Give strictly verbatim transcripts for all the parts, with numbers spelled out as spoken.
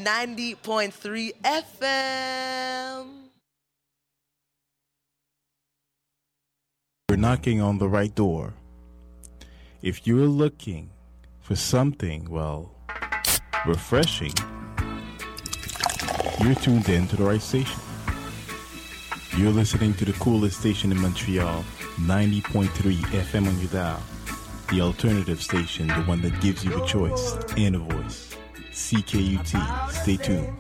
ninety point three F M. You're knocking on the right door. If you're looking for something, well, refreshing, you're tuned in to the right station. You're listening to the coolest station in Montreal, ninety point three F M on your dial. The alternative station, the one that gives you a choice and a voice. C K U T. Stay tuned.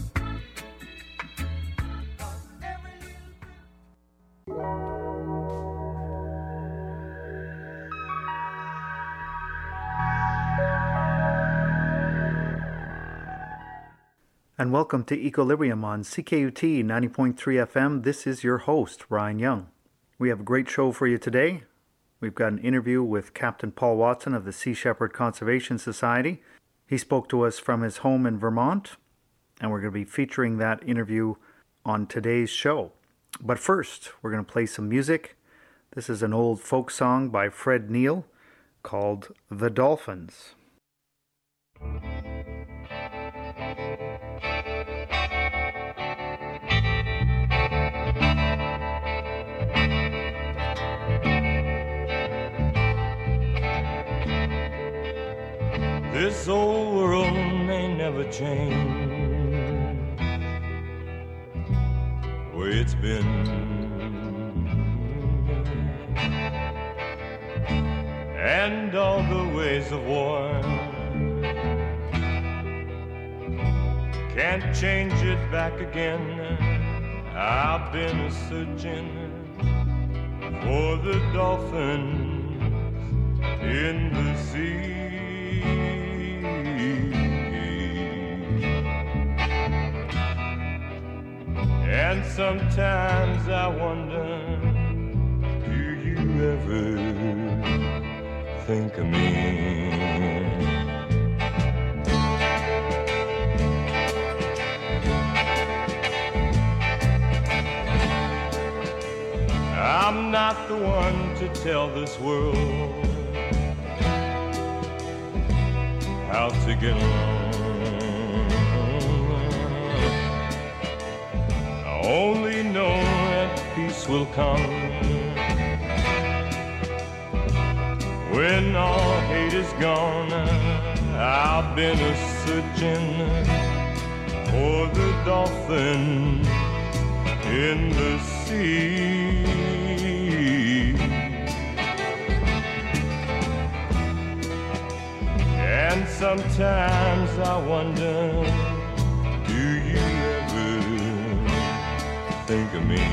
And welcome to Equilibrium on C K U T ninety point three F M. This is your host, Ryan Young. We have a great show for you today. We've got an interview with Captain Paul Watson of the Sea Shepherd Conservation Society. He spoke to us from his home in Vermont, and we're going to be featuring that interview on today's show. But first, we're going to play some music. This is an old folk song by Fred Neil called The Dolphins. This old world may never change where it's been, and all the ways of war can't change it back again. I've been a-searching for the dolphins in the sea. And sometimes I wonder, do you ever think of me? I'm not the one to tell this world how to get along. I only know that peace will come when all hate is gone. I've been a-searching for the dolphin in the sea. And sometimes I wonder, do you ever think of me?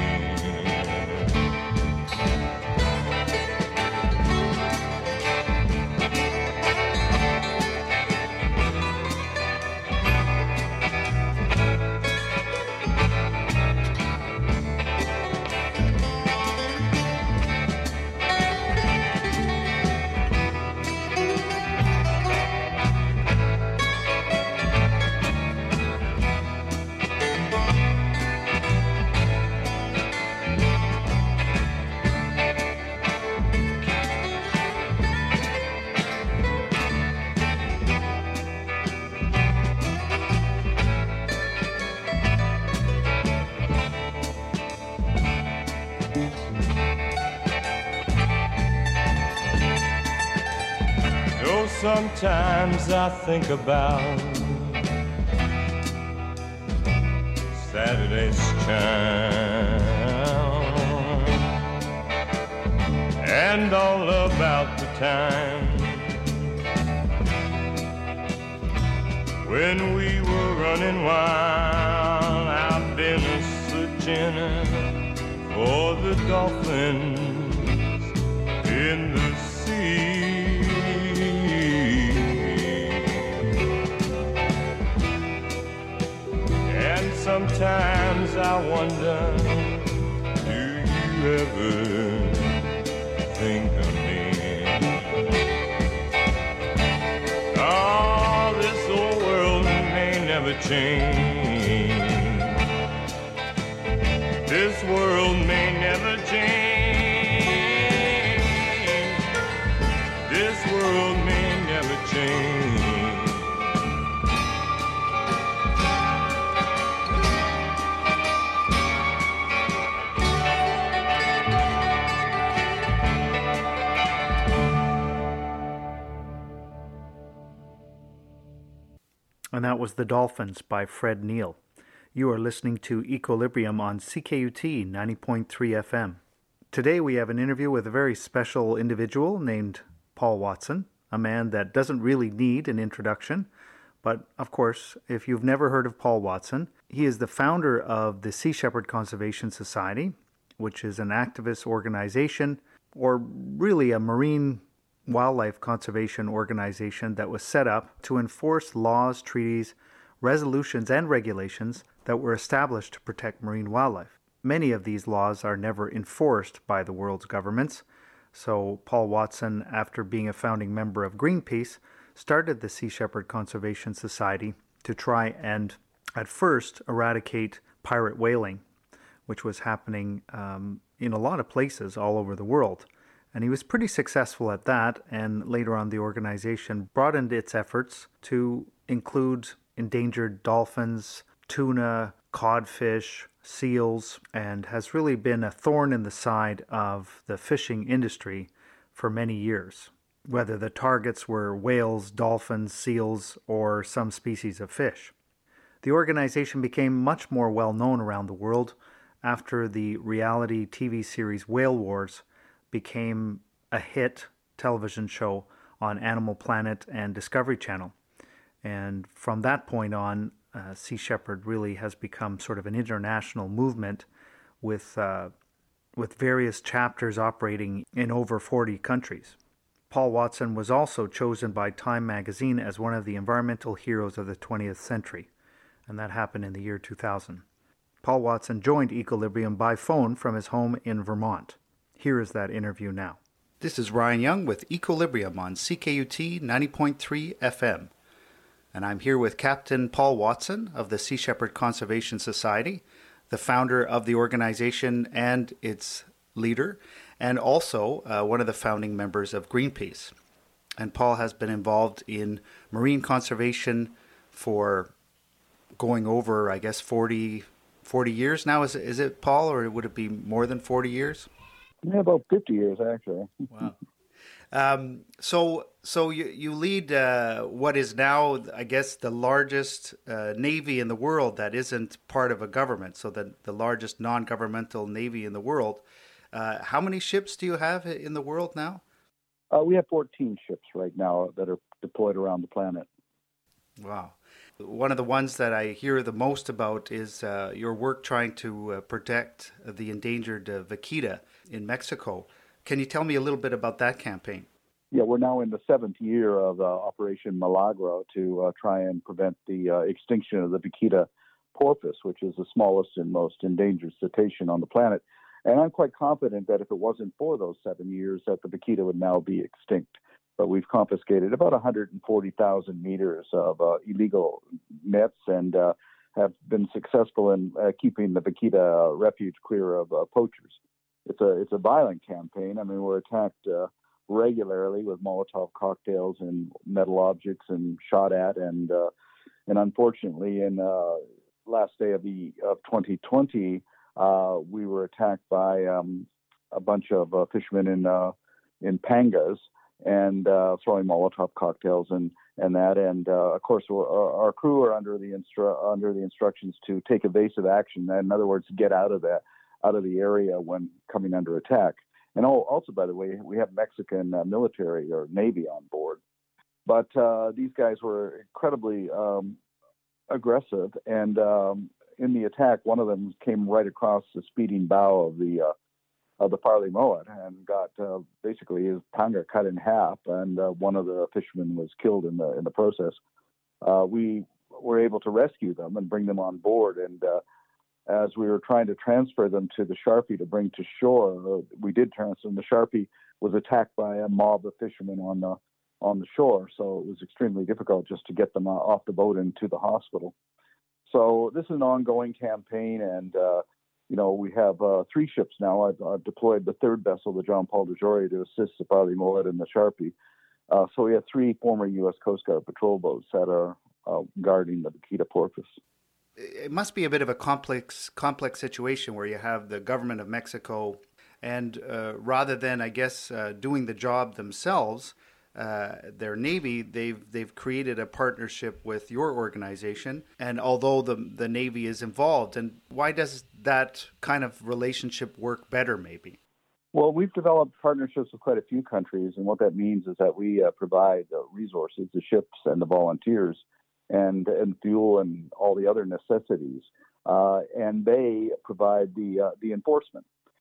Sometimes I think about Saturday's child and all about the time when we were running wild. I've been a-searching for the dolphins in the sea. Sometimes I wonder, do you ever think of me? Oh, this old world may never change. This world may never change. This world may never change. And that was The Dolphins by Fred Neil. You are listening to Equilibrium on C K U T ninety point three F M. Today we have an interview with a very special individual named Paul Watson, a man that doesn't really need an introduction. But, of course, if you've never heard of Paul Watson, he is the founder of the Sea Shepherd Conservation Society, which is an activist organization, or really a marine wildlife conservation organization that was set up to enforce laws, treaties, resolutions, and regulations that were established to protect marine wildlife. Many of these laws are never enforced by the world's governments, so Paul Watson, after being a founding member of Greenpeace, started the Sea Shepherd Conservation Society to try and, at first, eradicate pirate whaling, which was happening um, in a lot of places all over the world. And he was pretty successful at that, and later on the organization broadened its efforts to include endangered dolphins, tuna, codfish, seals, and has really been a thorn in the side of the fishing industry for many years, whether the targets were whales, dolphins, seals, or some species of fish. The organization became much more well known around the world after the reality T V series Whale Wars became a hit television show on Animal Planet and Discovery Channel. And from that point on, uh, Sea Shepherd really has become sort of an international movement with uh, with various chapters operating in over forty countries. Paul Watson was also chosen by Time magazine as one of the environmental heroes of the twentieth century, and that happened in the year two thousand. Paul Watson joined Equilibrium by phone from his home in Vermont. Here is that interview now. This is Ryan Young with Equilibrium on C K U T ninety point three F M. And I'm here with Captain Paul Watson of the Sea Shepherd Conservation Society, the founder of the organization and its leader, and also uh, one of the founding members of Greenpeace. And Paul has been involved in marine conservation for going over, I guess, forty, forty years now. Is it, is it, Paul, or would it be more than forty years? Yeah, about fifty years, actually. Wow. Um, so so you, you lead uh, what is now, I guess, the largest uh, navy in the world that isn't part of a government, so the, the largest non-governmental navy in the world. Uh, how many ships do you have in the world now? Uh, we have fourteen ships right now that are deployed around the planet. Wow. One of the ones that I hear the most about is uh, your work trying to uh, protect the endangered uh, vaquita in Mexico. Can you tell me a little bit about that campaign? Yeah, we're now in the seventh year of uh, Operation Milagro to uh, try and prevent the uh, extinction of the vaquita porpoise, which is the smallest and most endangered cetacean on the planet. And I'm quite confident that if it wasn't for those seven years, that the vaquita would now be extinct. But we've confiscated about one hundred forty thousand meters of uh, illegal nets and uh, have been successful in uh, keeping the vaquita uh, refuge clear of uh, poachers. It's a it's a violent campaign. I mean, we're attacked uh, regularly with Molotov cocktails and metal objects and shot at, and uh, and unfortunately, in uh, last day of the of twenty twenty, uh, we were attacked by um, a bunch of uh, fishermen in uh, in pangas and uh, throwing Molotov cocktails and and that, and uh, of course, our, our crew are under the instru- under the instructions to take evasive action. In other words, get out of that. out of the area when coming under attack. And also, by the way, we have Mexican uh, military or Navy on board. But uh, these guys were incredibly um, aggressive. And um, in the attack, one of them came right across the speeding bow of the uh, of the Farley Mowat and got uh, basically his panga cut in half. And uh, one of the fishermen was killed in the in the process. Uh, we were able to rescue them and bring them on board. And uh, as we were trying to transfer them to the Sharpie to bring to shore, we did transfer them. The Sharpie was attacked by a mob of fishermen on the on the shore, so it was extremely difficult just to get them off the boat and to the hospital. So this is an ongoing campaign, and uh, you know we have uh, three ships now. I've, I've deployed the third vessel, the John Paul DeJoria, to assist the Farley Mowat and the Sharpie. Uh, so we have three former U S Coast Guard patrol boats that are uh, guarding the vaquita porpoise. It must be a bit of a complex complex situation where you have the government of Mexico and uh, rather than, I guess, uh, doing the job themselves, uh, their Navy, they've they've created a partnership with your organization. And although the the Navy is involved, and why does that kind of relationship work better, maybe? Well, we've developed partnerships with quite a few countries, and what that means is that we uh, provide uh, resources, the ships and the volunteers, and and fuel and all the other necessities, uh, and they provide the uh, the enforcement.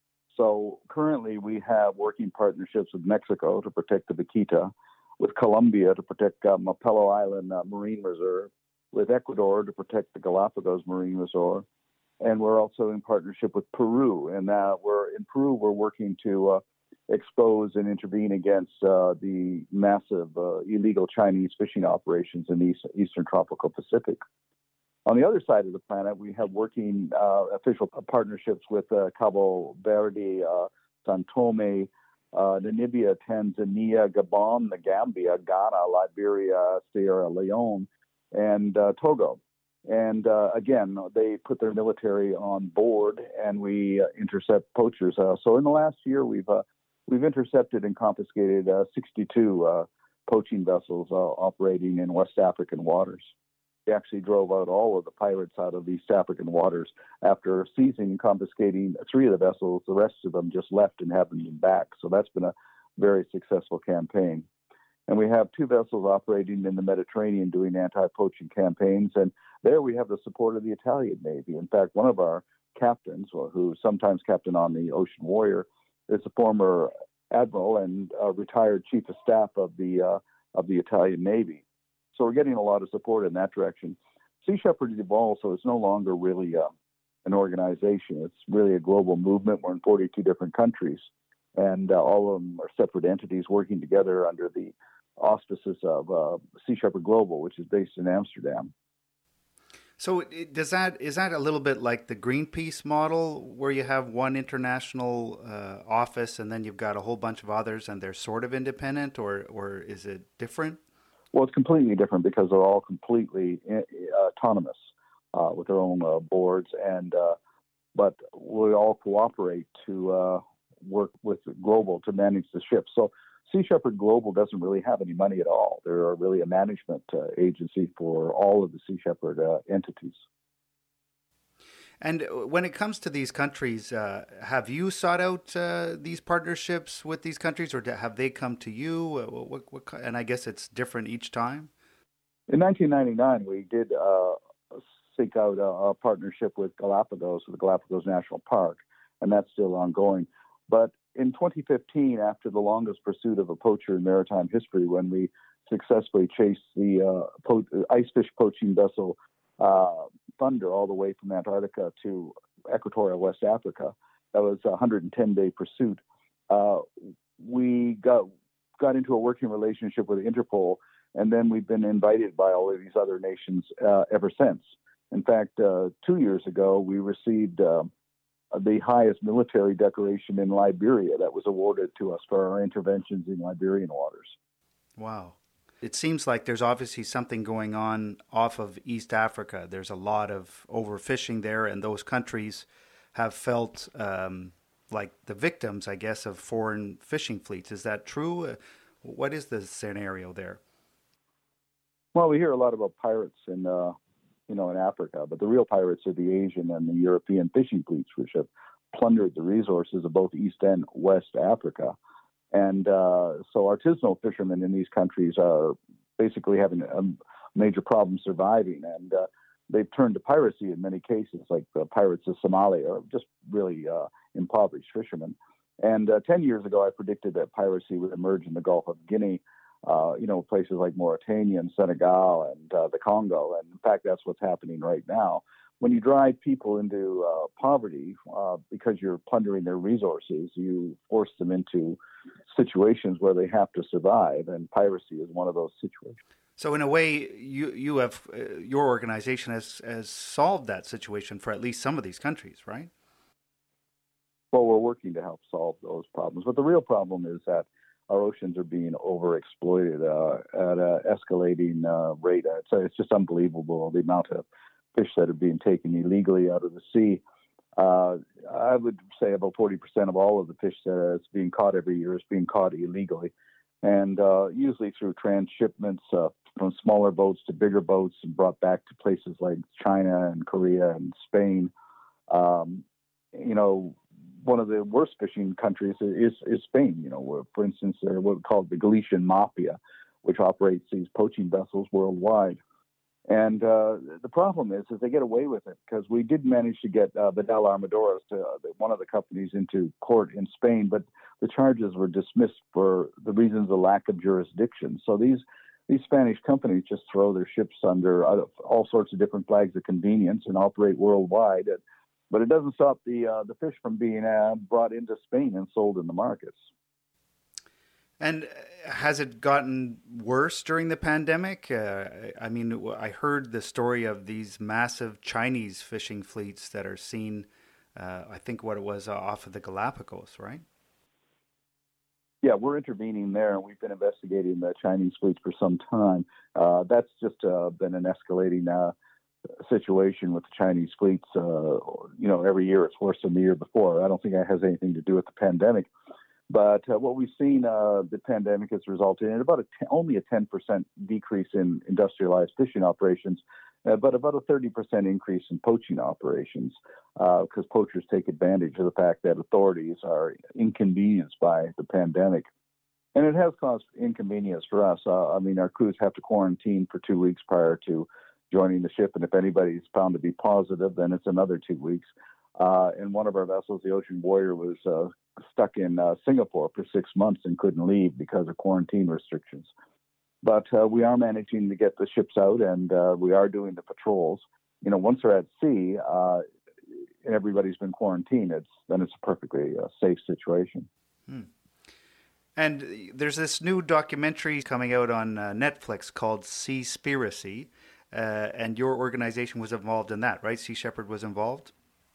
So currently, we have working partnerships with Mexico to protect the Vaquita, with Colombia to protect uh, Mapello Island uh, Marine Reserve, with Ecuador to protect the Galapagos Marine Reserve, and we're also in partnership with Peru. And uh, we're in Peru, we're working to uh, expose and intervene against uh, the massive uh, illegal Chinese fishing operations in the East, Eastern Tropical Pacific. On the other side of the planet, we have working uh, official partnerships with uh, Cabo Verde, uh, San Tome, uh, Namibia, Tanzania, Gabon, the Gambia, Ghana, Liberia, Sierra Leone, and uh, Togo. And uh, again, they put their military on board, and we uh, intercept poachers. Uh, so in the last year, we've uh, we've intercepted and confiscated uh, sixty-two uh, poaching vessels uh, operating in West African waters. We actually drove out all of the pirates out of East African waters after seizing and confiscating three of the vessels. The rest of them just left and haven't been back. So that's been a very successful campaign. And we have two vessels operating in the Mediterranean doing anti-poaching campaigns. And there we have the support of the Italian Navy. In fact, one of our captains, who sometimes captain on the Ocean Warrior, is a former admiral and uh, retired chief of staff of the uh, of the Italian Navy. So we're getting a lot of support in that direction. Sea Shepherd evolved, so it's no longer really uh, an organization. It's really a global movement. We're in forty-two different countries, and uh, all of them are separate entities working together under the auspices of uh, Sea Shepherd Global, which is based in Amsterdam. So it, does that is that a little bit like the Greenpeace model, where you have one international uh, office and then you've got a whole bunch of others, and they're sort of independent, or or is it different? Well, it's completely different because they're all completely uh, autonomous uh, with their own uh, boards, and uh, but we all cooperate to uh, work with Global to manage the ship. So Sea Shepherd Global doesn't really have any money at all. They're really a management uh, agency for all of the Sea Shepherd uh, entities. And when it comes to these countries, uh, have you sought out uh, these partnerships with these countries, or have they come to you? Uh, what, what, and I guess it's different each time? In nineteen ninety-nine, we did uh, seek out a, a partnership with Galapagos, with the Galapagos National Park, and that's still ongoing. But in twenty fifteen, after the longest pursuit of a poacher in maritime history, when we successfully chased the uh, po- ice fish poaching vessel uh, Thunder all the way from Antarctica to equatorial West Africa, that was a one hundred ten day pursuit. Uh, we got got into a working relationship with Interpol, and then we've been invited by all of these other nations uh, ever since. In fact, uh, two years ago, we received uh, the highest military decoration in Liberia that was awarded to us for our interventions in Liberian waters. Wow. It seems like there's obviously something going on off of East Africa. There's a lot of overfishing there, and those countries have felt um, like the victims, I guess, of foreign fishing fleets. Is that true? Uh, what is the scenario there? Well, we hear a lot about pirates in, uh, you know, in Africa, but the real pirates are the Asian and the European fishing fleets, which have plundered the resources of both East and West Africa. And uh, so artisanal fishermen in these countries are basically having a major problem surviving. And uh, they've turned to piracy in many cases, like the pirates of Somalia, or just really uh, impoverished fishermen. And uh, ten years ago, I predicted that piracy would emerge in the Gulf of Guinea, uh, you know, places like Mauritania and Senegal and uh, the Congo. And in fact, that's what's happening right now. When you drive people into uh, poverty uh, because you're plundering their resources, you force them into situations where they have to survive, and piracy is one of those situations. So in a way, you you have uh, your organization has has solved that situation for at least some of these countries, right? Well, we're working to help solve those problems, but the real problem is that our oceans are being overexploited uh, at an escalating uh, rate. It's, it's just unbelievable the amount of fish that are being taken illegally out of the sea. Uh, I would say about forty percent of all of the fish that is being caught every year is being caught illegally. and uh, usually through transshipments uh, from smaller boats to bigger boats and brought back to places like China and Korea and Spain. Um, you know, one of the worst fishing countries is, is Spain. You know, where, for instance, they're what we call the Galician Mafia, which operates these poaching vessels worldwide. And uh, the problem is, is they get away with it because we did manage to get uh, Vidal Armadores, to, uh, one of the companies, into court in Spain, but the charges were dismissed for the reasons of lack of jurisdiction. So these these Spanish companies just throw their ships under all sorts of different flags of convenience and operate worldwide. But it doesn't stop the uh, the fish from being uh, brought into Spain and sold in the markets. And has it gotten worse during the pandemic? Uh, I mean, I heard the story of these massive Chinese fishing fleets that are seen, uh, I think what it was, uh, off of the Galapagos, right? Yeah, we're intervening there, and we've been investigating the Chinese fleets for some time. Uh, that's just uh, been an escalating uh, situation with the Chinese fleets. Uh, you know, every year it's worse than the year before. I don't think it has anything to do with the pandemic. But uh, what we've seen, uh, the pandemic has resulted in about a t- only a ten percent decrease in industrialized fishing operations, uh, but about a thirty percent increase in poaching operations, because uh, poachers take advantage of the fact that authorities are inconvenienced by the pandemic. And it has caused inconvenience for us. Uh, I mean, our crews have to quarantine for two weeks prior to joining the ship, and if anybody's found to be positive, then it's another two weeks. Uh, and one of our vessels, the Ocean Warrior, was uh, stuck in uh, Singapore for six months and couldn't leave because of quarantine restrictions. But uh, we are managing to get the ships out, and uh, we are doing the patrols. You know, once they're at sea, uh, and everybody's been quarantined, it's then it's a perfectly uh, safe situation. Hmm. And there's this new documentary coming out on uh, Netflix called Seaspiracy, uh, and your organization was involved in that, right? Sea Shepherd was involved?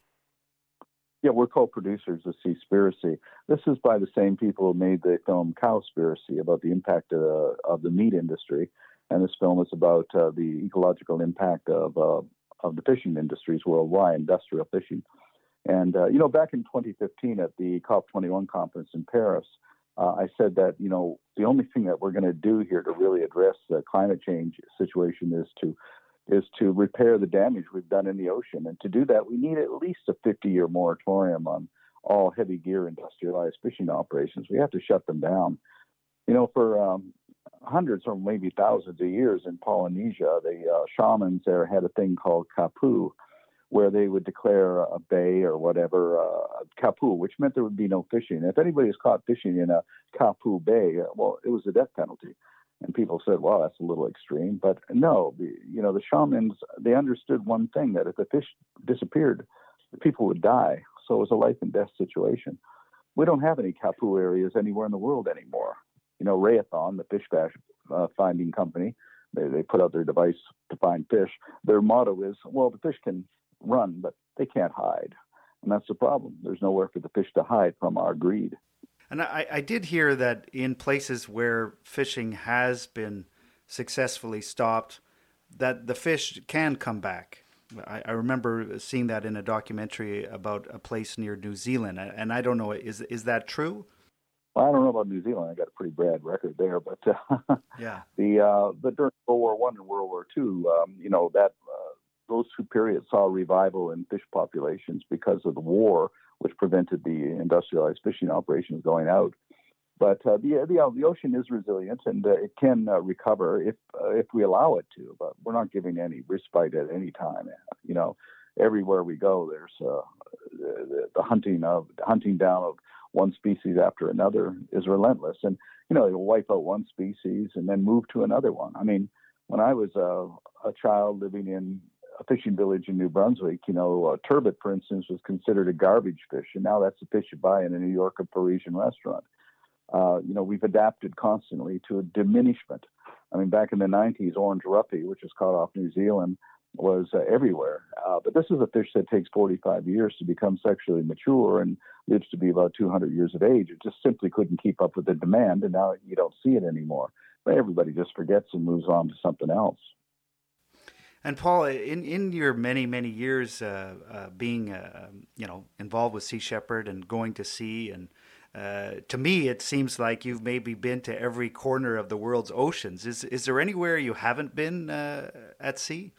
Yeah, we're co-producers of Seaspiracy. This is by the same people who made the film Cowspiracy about the impact of, uh, of the meat industry, and this film is about uh, the ecological impact of uh, of the fishing industries worldwide, industrial fishing. And uh, you know, back in twenty fifteen at the COP twenty-one conference in Paris, uh, I said that you know the only thing that we're going to do here to really address the climate change situation is to is to repair the damage we've done in the ocean. And to do that, we need at least a fifty-year moratorium on all heavy gear industrialized fishing operations. We have to shut them down. You know, for um, hundreds or maybe thousands of years in Polynesia, the uh, shamans there had a thing called kapu, where they would declare a bay or whatever, uh, kapu, which meant there would be no fishing. If anybody was caught fishing in a kapu bay, well, it was a death penalty. And people said, well, that's a little extreme. But no, the, you know, the shamans, they understood one thing, that if the fish disappeared, the people would die. So it was a life and death situation. We don't have any kapu areas anywhere in the world anymore. You know, Rayathon, the fish uh, finding company, they, they put out their device to find fish. Their motto is, well, the fish can run, but they can't hide. And that's the problem. There's nowhere for the fish to hide from our greed. And I, I did hear that in places where fishing has been successfully stopped, that the fish can come back. I, I remember seeing that in a documentary about a place near New Zealand. And I don't know, is is that true? Well, I don't know about New Zealand. I got a pretty bad record there. But uh, yeah, the uh, but during World War One and World War Two, um, you know, that uh, those two periods saw a revival in fish populations because of the war, which prevented the industrialized fishing operations going out. But uh, the, the the ocean is resilient, and uh, it can uh, recover if uh, if we allow it to. But we're not giving any respite at any time. You know, everywhere we go, there's uh, the, the hunting of hunting down of one species after another is relentless, and you know, you'll wipe out one species and then move to another one. I mean, when I was uh, a child living in a fishing village in New Brunswick, you know, uh, turbot, for instance, was considered a garbage fish, and now that's the fish you buy in a New York or Parisian restaurant. Uh, you know, we've adapted constantly to a diminishment. I mean, back in the nineties, orange roughy, which is caught off New Zealand, was uh, everywhere. Uh, but this is a fish that takes forty-five years to become sexually mature and lives to be about two hundred years of age. It just simply couldn't keep up with the demand, and now you don't see it anymore. But everybody just forgets and moves on to something else. And Paul, in, in your many, many years uh, uh, being, uh, you know, involved with Sea Shepherd and going to sea and uh, to me, it seems like you've maybe been to every corner of the world's oceans. Is is there anywhere you haven't been uh, at sea?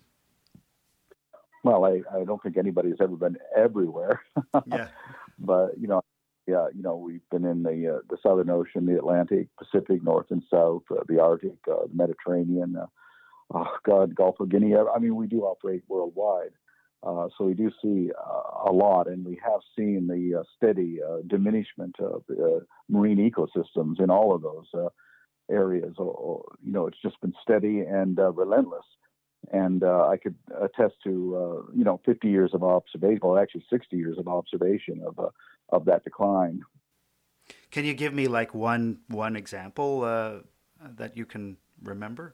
Well, I, I don't think anybody's ever been everywhere. Yeah. But, you know, yeah, you know, we've been in the uh, the Southern Ocean, the Atlantic, Pacific, North and South, uh, the Arctic, uh, the Mediterranean, uh, oh God, Gulf of Guinea. I mean, we do operate worldwide. Uh, so we do see uh, a lot, and we have seen the uh, steady uh, diminishment of uh, marine ecosystems in all of those uh, areas. Or, or, you know, it's just been steady and uh, relentless. And uh, I could attest to, uh, you know, fifty years of observation, or actually sixty years of observation of uh, of that decline. Can you give me like one one example uh, that you can remember?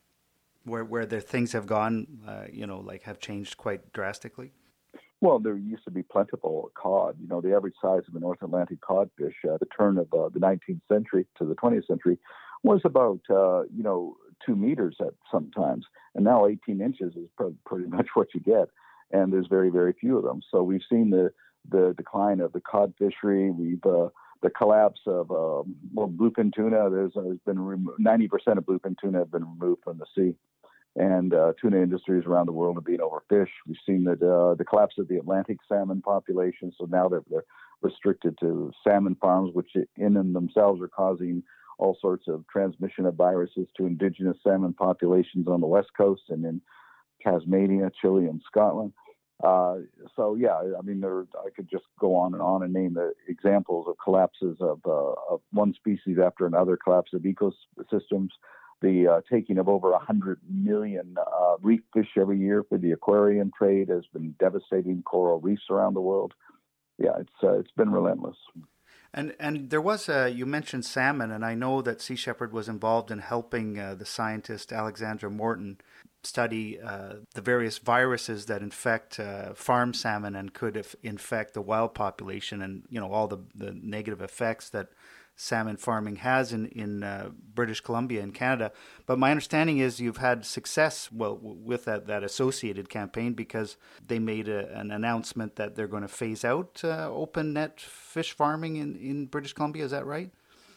Where where the things have gone, uh, you know, like have changed quite drastically? Well, there used to be plentiful cod. You know, the average size of the North Atlantic codfish at the turn of uh, the nineteenth century to the twentieth century was about, uh, you know, two meters at sometimes. And now eighteen inches is pr- pretty much what you get. And there's very, very few of them. So we've seen the, the decline of the cod fishery. We've uh, the collapse of uh, well, bluefin tuna. There's, uh, there's been remo- ninety percent of bluefin tuna have been removed from the sea. And uh, tuna industries around the world are being overfished. We've seen that uh, the collapse of the Atlantic salmon population. So now they're, they're restricted to salmon farms, which in and themselves are causing all sorts of transmission of viruses to indigenous salmon populations on the West Coast and in Tasmania, Chile, and Scotland. Uh, so, yeah, I mean, there, I could just go on and on and name the examples of collapses of, uh, of one species after another, collapse of ecosystems. The uh, taking of over one hundred million uh, reef fish every year for the aquarium trade has been devastating coral reefs around the world. Yeah, it's uh, it's been relentless. And and there was a, you mentioned salmon, and I know that Sea Shepherd was involved in helping uh, the scientist Alexandra Morton study uh, the various viruses that infect uh, farm salmon and could if infect the wild population, and you know all the, the negative effects that salmon farming has in in uh, British Columbia and Canada. But my understanding is you've had success well with that, that associated campaign, because they made a, an announcement that they're going to phase out uh, open net fish farming in, in British Columbia. Is that right?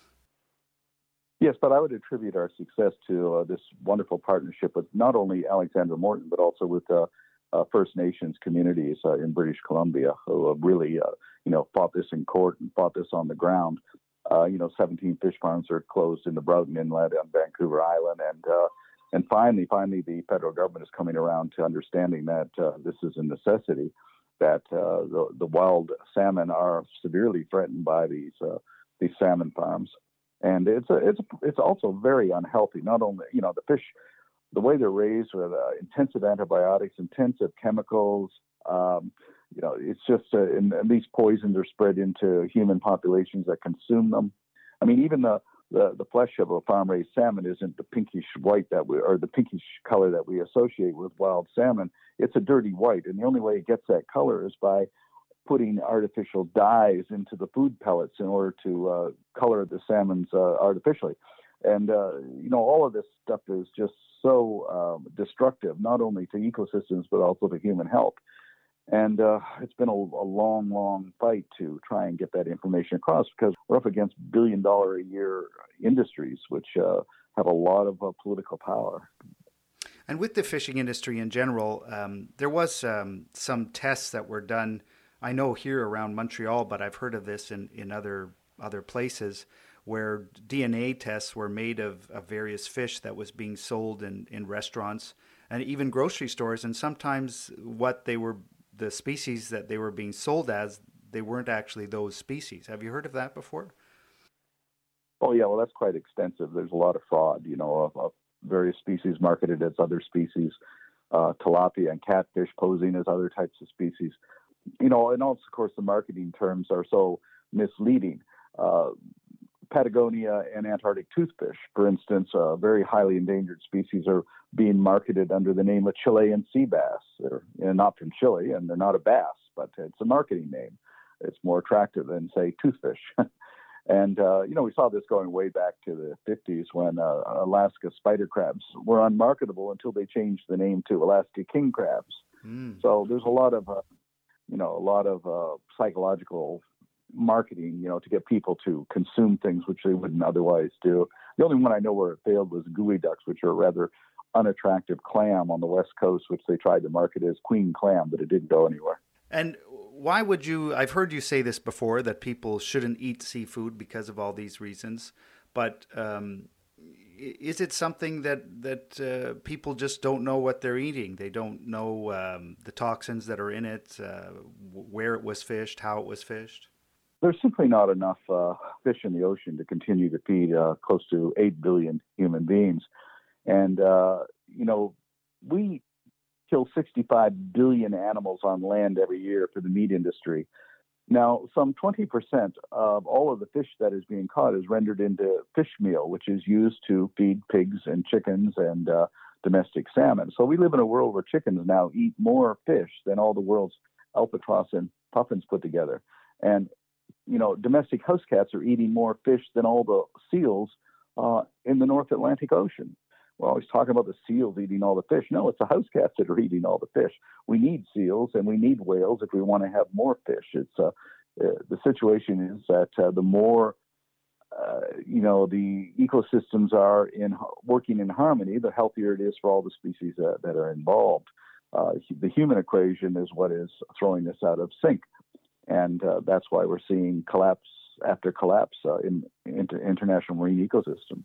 Yes, but I would attribute our success to uh, this wonderful partnership with not only Alexandra Morton, but also with uh, uh, First Nations communities uh, in British Columbia, who have really, uh, you know, fought this in court and fought this on the ground. Uh, you know, seventeen fish farms are closed in the Broughton Inlet on Vancouver Island, and uh, and finally, finally, the federal government is coming around to understanding that uh, this is a necessity. That uh, the the wild salmon are severely threatened by these uh, these salmon farms, and it's a, it's a, it's also very unhealthy. Not only you know the fish, the way they're raised with uh, intensive antibiotics, intensive chemicals. Um, You know, it's just, uh, and, and these poisons are spread into human populations that consume them. I mean, even the, the, the flesh of a farm-raised salmon isn't the pinkish white that we, or the pinkish color that we associate with wild salmon. It's a dirty white, and the only way it gets that color is by putting artificial dyes into the food pellets in order to uh, color the salmons uh, artificially. And, uh, you know, all of this stuff is just so um, destructive, not only to ecosystems, but also to human health. And uh, it's been a, a long, long fight to try and get that information across, because we're up against billion dollar a year industries, which uh, have a lot of uh, political power. And with the fishing industry in general, um, there was um, some tests that were done, I know here around Montreal, but I've heard of this in, in other other places, where D N A tests were made of, of various fish that was being sold in, in restaurants and even grocery stores. And sometimes what they were the species that they were being sold as, they weren't actually those species. Have you heard of that before? Oh, yeah. Well, that's quite extensive. There's a lot of fraud, you know, of, of various species marketed as other species, uh, tilapia and catfish posing as other types of species. You know, and also, of course, the marketing terms are so misleading. Uh, Patagonia and Antarctic toothfish, for instance, uh, very highly endangered species, are being marketed under the name of Chilean sea bass. They're you know, not from Chile, and they're not a bass, but it's a marketing name. It's more attractive than, say, toothfish. And, uh, you know, we saw this going way back to the fifties when uh, Alaska spider crabs were unmarketable until they changed the name to Alaska king crabs. Mm. So there's a lot of, uh, you know, a lot of uh, psychological marketing, you know, to get people to consume things which they wouldn't otherwise do. The only one I know where it failed was gooey ducks, which are a rather unattractive clam on the West Coast, which they tried to market as queen clam, but it didn't go anywhere. And why would you, I've heard you say this before, that people shouldn't eat seafood because of all these reasons, but um, is it something that, that uh, people just don't know what they're eating? They don't know um, the toxins that are in it, uh, where it was fished, how it was fished? There's simply not enough uh, fish in the ocean to continue to feed uh, close to eight billion human beings. And, uh, you know, we kill sixty-five billion animals on land every year for the meat industry. Now, some twenty percent of all of the fish that is being caught is rendered into fish meal, which is used to feed pigs and chickens and uh, domestic salmon. So we live in a world where chickens now eat more fish than all the world's albatross and puffins put together. And, you know, domestic house cats are eating more fish than all the seals uh, in the North Atlantic Ocean. We're always talking about the seals eating all the fish. No, it's the house cats that are eating all the fish. We need seals and we need whales if we want to have more fish. It's uh, uh, the situation is that uh, the more uh, you know the ecosystems are in working in harmony, the healthier it is for all the species uh, that are involved. Uh, the human equation is what is throwing this out of sync, and uh, that's why we're seeing collapse after collapse uh, in, in international marine ecosystems.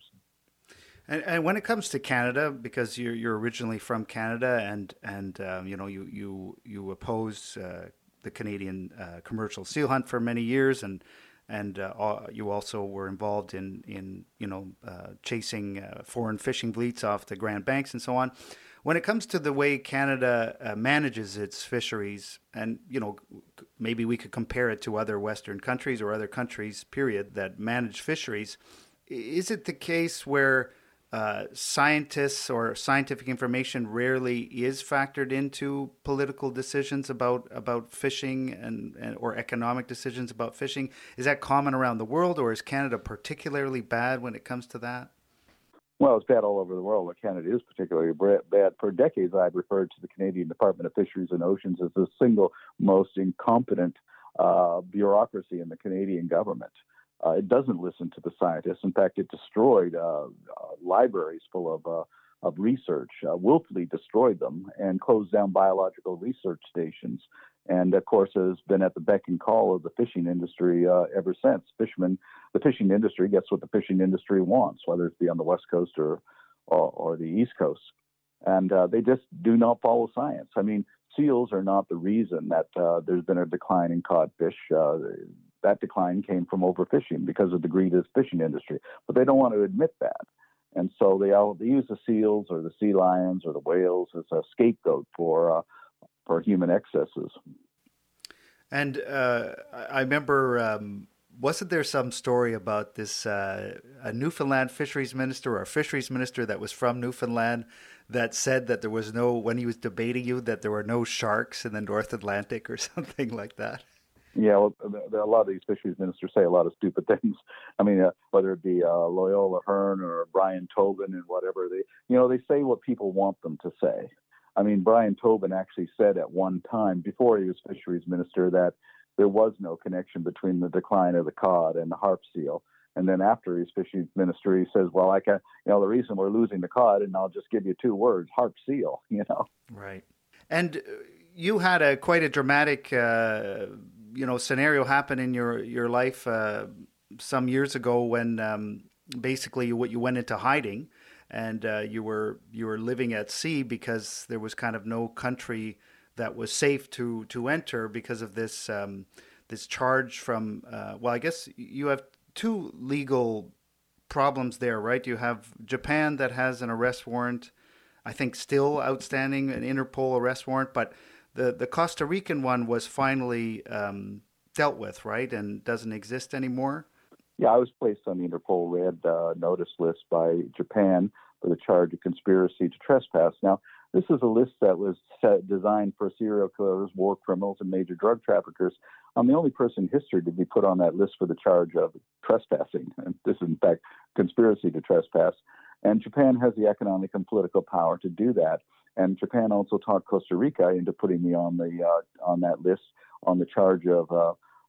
And, and when it comes to Canada, because you're you're originally from Canada, and and um, you know you you you oppose uh, the Canadian uh, commercial seal hunt for many years, and and uh, you also were involved in in you know uh, chasing uh, foreign fishing fleets off the Grand Banks and so on. When it comes to the way Canada uh, manages its fisheries, and you know maybe we could compare it to other Western countries or other countries, period, that manage fisheries, is it the case where Uh, scientists or scientific information rarely is factored into political decisions about about fishing and, and or economic decisions about fishing? Is that common around the world, or is Canada particularly bad when it comes to that? Well, it's bad all over the world, but Canada is particularly bad. For decades, I've referred to the Canadian Department of Fisheries and Oceans as the single most incompetent uh, bureaucracy in the Canadian government. Uh, it doesn't listen to the scientists. In fact, it destroyed uh, uh, libraries full of uh, of research, uh, willfully destroyed them, and closed down biological research stations. And of course, has been at the beck and call of the fishing industry uh, ever since. Fishermen, the fishing industry gets what the fishing industry wants, whether it be on the West Coast or or, or the East Coast, and uh, they just do not follow science. I mean, seals are not the reason that uh, there's been a decline in caught fish. Uh, That decline came from overfishing because of the greed of the fishing industry, but they don't want to admit that. And so they all, they use the seals or the sea lions or the whales as a scapegoat for uh, for human excesses. And uh, I remember, um, wasn't there some story about this uh, a Newfoundland fisheries minister or a fisheries minister that was from Newfoundland that said that there was no, when he was debating you, that there were no sharks in the North Atlantic or something like that? Yeah, well, a lot of these fisheries ministers say a lot of stupid things. I mean, uh, whether it be uh, Loyola Hearn or Brian Tobin and whatever, they, you know, they say what people want them to say. I mean, Brian Tobin actually said at one time, before he was fisheries minister, that there was no connection between the decline of the cod and the harp seal. And then after he's fisheries minister, he says, well, I can, you know, the reason we're losing the cod, and I'll just give you two words, harp seal, you know. Right. And you had a quite a dramatic uh you know, scenario happened in your your life uh, some years ago when um, basically you, you went into hiding, and uh, you were you were living at sea because there was kind of no country that was safe to to enter because of this um, this charge from uh, well, I guess you have two legal problems there, right? You have Japan that has an arrest warrant, I think still outstanding, an Interpol arrest warrant, but The the Costa Rican one was finally um, dealt with, right, and doesn't exist anymore? Yeah, I was placed on the Interpol Red uh, Notice list by Japan for the charge of conspiracy to trespass. Now, this is a list that was set, designed for serial killers, war criminals, and major drug traffickers. I'm the only person in history to be put on that list for the charge of trespassing. And this is, in fact, conspiracy to trespass. And Japan has the economic and political power to do that. And Japan also talked Costa Rica into putting me on the uh, on that list on the charge of uh,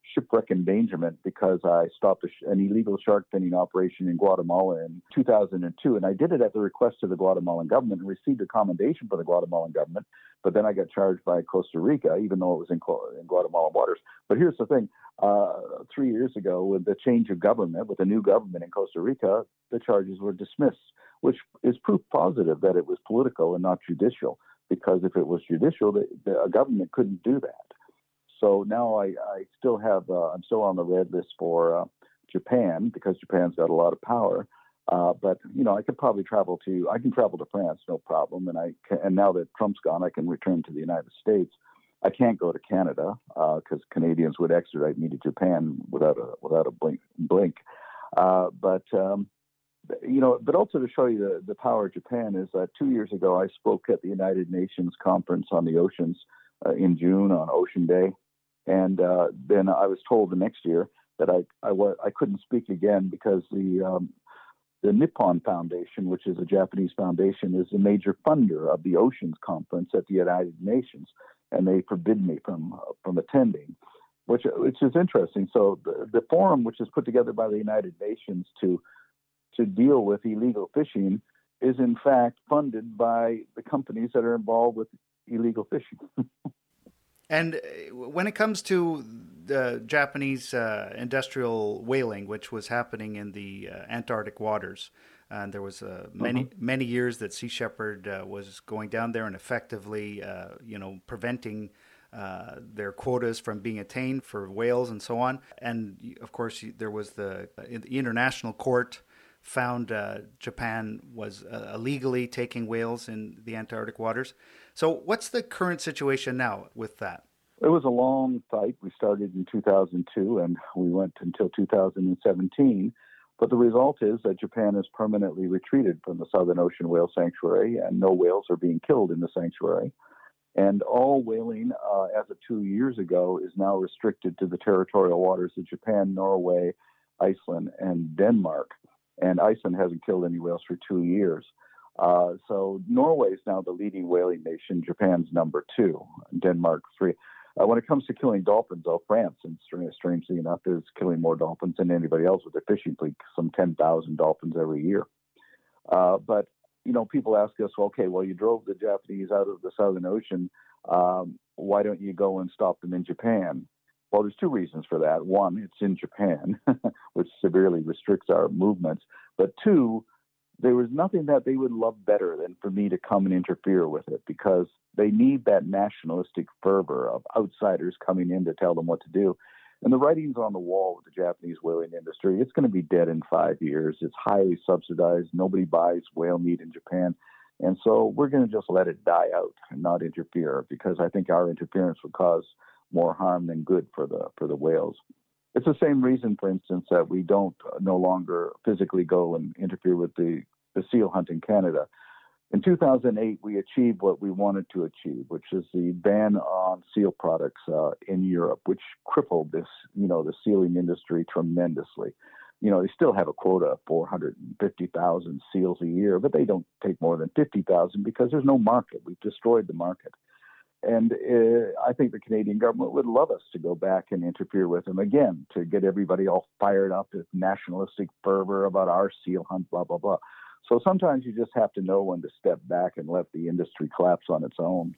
shipwreck endangerment because I stopped a sh- an illegal shark finning operation in Guatemala in two thousand two. And I did it at the request of the Guatemalan government and received a commendation from the Guatemalan government. But then I got charged by Costa Rica, even though it was in, in Guatemalan waters. But here's the thing. Uh, three years ago, with the change of government, with a new government in Costa Rica, the charges were dismissed, which is proof positive that it was political and not judicial. Because if it was judicial, the, the a government couldn't do that. So now I, I still have, uh, I'm still on the red list for uh, Japan because Japan's got a lot of power. Uh, but you know, I could probably travel to, I can travel to France, no problem. And I can, and now that Trump's gone, I can return to the United States. I can't go to Canada because uh, Canadians would extradite me to Japan without a without a blink. blink. Uh, but um, you know, but also to show you the, the power of Japan is that two years ago I spoke at the United Nations Conference on the Oceans uh, in June on Ocean Day, and uh, then I was told the next year that I I, I couldn't speak again because the um, the Nippon Foundation, which is a Japanese foundation, is a major funder of the Oceans Conference at the United Nations, and they forbid me from uh, from attending, which which is interesting. So the, the forum, which is put together by the United Nations to to deal with illegal fishing, is in fact funded by the companies that are involved with illegal fishing. And when it comes to the Japanese uh, industrial whaling, which was happening in the uh, Antarctic waters, and there was uh, many mm-hmm. many years that Sea Shepherd uh, was going down there and effectively, uh, you know, preventing uh, their quotas from being attained for whales and so on. And of course, there was the, the International Court found uh, Japan was uh, illegally taking whales in the Antarctic waters. So what's the current situation now with that? It was a long fight. We started in two thousand two and we went until two thousand seventeen. But the result is that Japan has permanently retreated from the Southern Ocean Whale Sanctuary, and no whales are being killed in the sanctuary. And all whaling, uh, as of two years ago, is now restricted to the territorial waters of Japan, Norway, Iceland, and Denmark. And Iceland hasn't killed any whales for two years. Uh, so Norway is now the leading whaling nation. Japan's number two, Denmark three. Uh, when it comes to killing dolphins, though, France, and strangely enough, is killing more dolphins than anybody else with their fishing fleet, some ten thousand dolphins every year. Uh, but, you know, people ask us, well, okay, well, you drove the Japanese out of the Southern Ocean. Um, why don't you go and stop them in Japan? Well, there's two reasons for that. One, it's in Japan, which severely restricts our movements. But two, there was nothing that they would love better than for me to come and interfere with it, because they need that nationalistic fervor of outsiders coming in to tell them what to do. And the writing's on the wall with the Japanese whaling industry. It's going to be dead in five years. It's highly subsidized. Nobody buys whale meat in Japan. And so we're going to just let it die out and not interfere, because I think our interference would cause more harm than good for the for the whales. It's the same reason, for instance, that we don't uh, no longer physically go and interfere with the, the seal hunt in Canada. In two thousand eight, we achieved what we wanted to achieve, which is the ban on seal products uh, in Europe, which crippled this, you know, the sealing industry tremendously. You know, they still have a quota of four hundred fifty thousand seals a year, but they don't take more than fifty thousand because there's no market. We've destroyed the market. And uh, I think the Canadian government would love us to go back and interfere with them again, to get everybody all fired up with nationalistic fervor about our seal hunt, blah, blah, blah. So sometimes you just have to know when to step back and let the industry collapse on its own.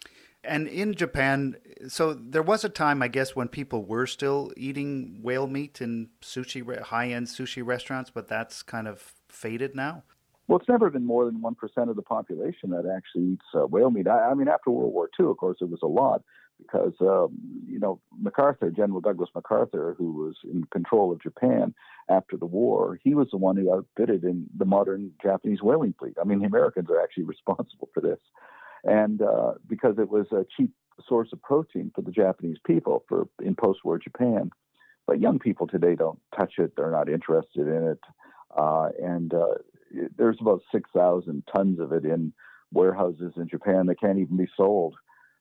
And in Japan, so there was a time, I guess, when people were still eating whale meat in sushi, high-end sushi restaurants, but that's kind of faded now? Well, it's never been more than one percent of the population that actually eats uh, whale meat. I, I mean, after World War Two, of course, it was a lot because, um, you know, MacArthur, General Douglas MacArthur, who was in control of Japan after the war, he was the one who outfitted in the modern Japanese whaling fleet. I mean, the Americans are actually responsible for this. And uh, because it was a cheap source of protein for the Japanese people for in post-war Japan. But young people today don't touch it. They're not interested in it. Uh, and uh, there's about six thousand tons of it in warehouses in Japan that can't even be sold.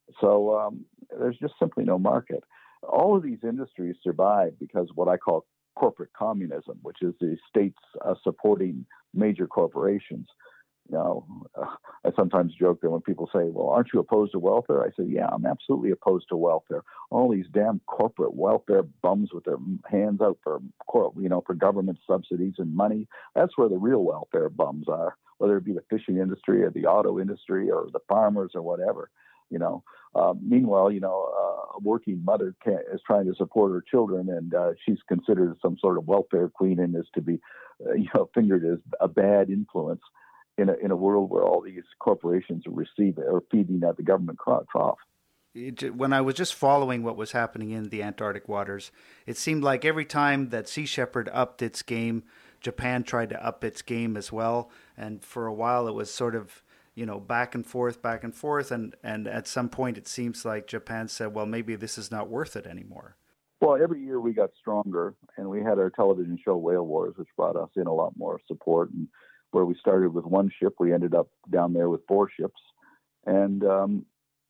So um, there's just simply no market. All of these industries survive because of what I call corporate communism, which is the states uh, supporting major corporations. You know, uh, I sometimes joke that when people say, well, aren't you opposed to welfare? I say, yeah, I'm absolutely opposed to welfare. All these damn corporate welfare bums with their hands out for, you know, for government subsidies and money. That's where the real welfare bums are, whether it be the fishing industry or the auto industry or the farmers or whatever, you know. Uh, meanwhile, you know, uh, a working mother can, is trying to support her children, and uh, she's considered some sort of welfare queen and is to be, uh, you know, fingered as a bad influence in a, in a world where all these corporations are receiving or feeding at the government trough. It, when I was just following what was happening in the Antarctic waters, it seemed like every time that Sea Shepherd upped its game, Japan tried to up its game as well. And for a while, it was sort of, you know, back and forth, back and forth. And, and at some point, it seems like Japan said, well, maybe this is not worth it anymore. Well, every year we got stronger, and we had our television show Whale Wars, which brought us in a lot more support. And where we started with one ship, we ended up down there with four ships. And um,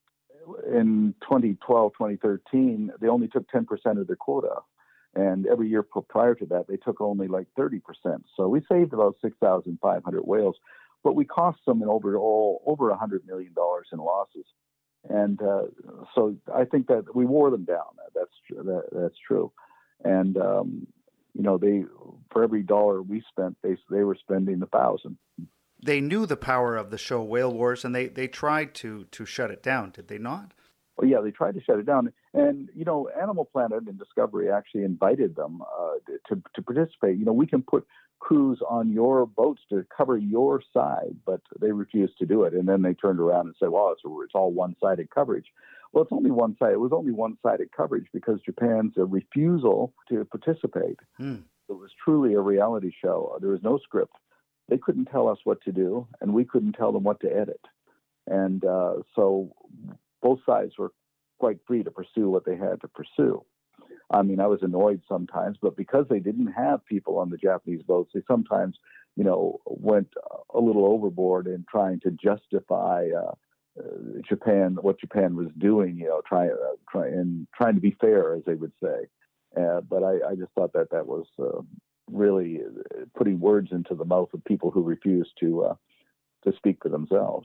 in twenty twelve, twenty thirteen, they only took ten percent of their quota. And every year prior to that, they took only like thirty percent. So we saved about six thousand five hundred whales, but we cost them in over, all, over one hundred million dollars in losses. And uh, so I think that we wore them down. That's, that, that's true. And, um, you know, they for every dollar we spent, they they were spending a thousand. They knew the power of the show Whale Wars, and they, they tried to to shut it down, did they not? Well, yeah, they tried to shut it down. And, you know, Animal Planet and Discovery actually invited them uh, to, to participate. You know, we can put crews on your boats to cover your side, but they refused to do it. And then they turned around and said, well, it's, it's all one-sided coverage. Well, it's only one side. It was only one-sided coverage because Japan's uh, refusal to participate. Hmm. It was truly a reality show. There was no script. They couldn't tell us what to do, and we couldn't tell them what to edit. And uh, so both sides were quite free to pursue what they had to pursue. I mean, I was annoyed sometimes, but because they didn't have people on the Japanese boats, they sometimes, you know, went a little overboard in trying to justify uh, uh, Japan, what Japan was doing, you know, try, uh, try and trying to be fair, as they would say. Uh, but I, I just thought that that was uh, really putting words into the mouth of people who refused to uh, to speak for themselves.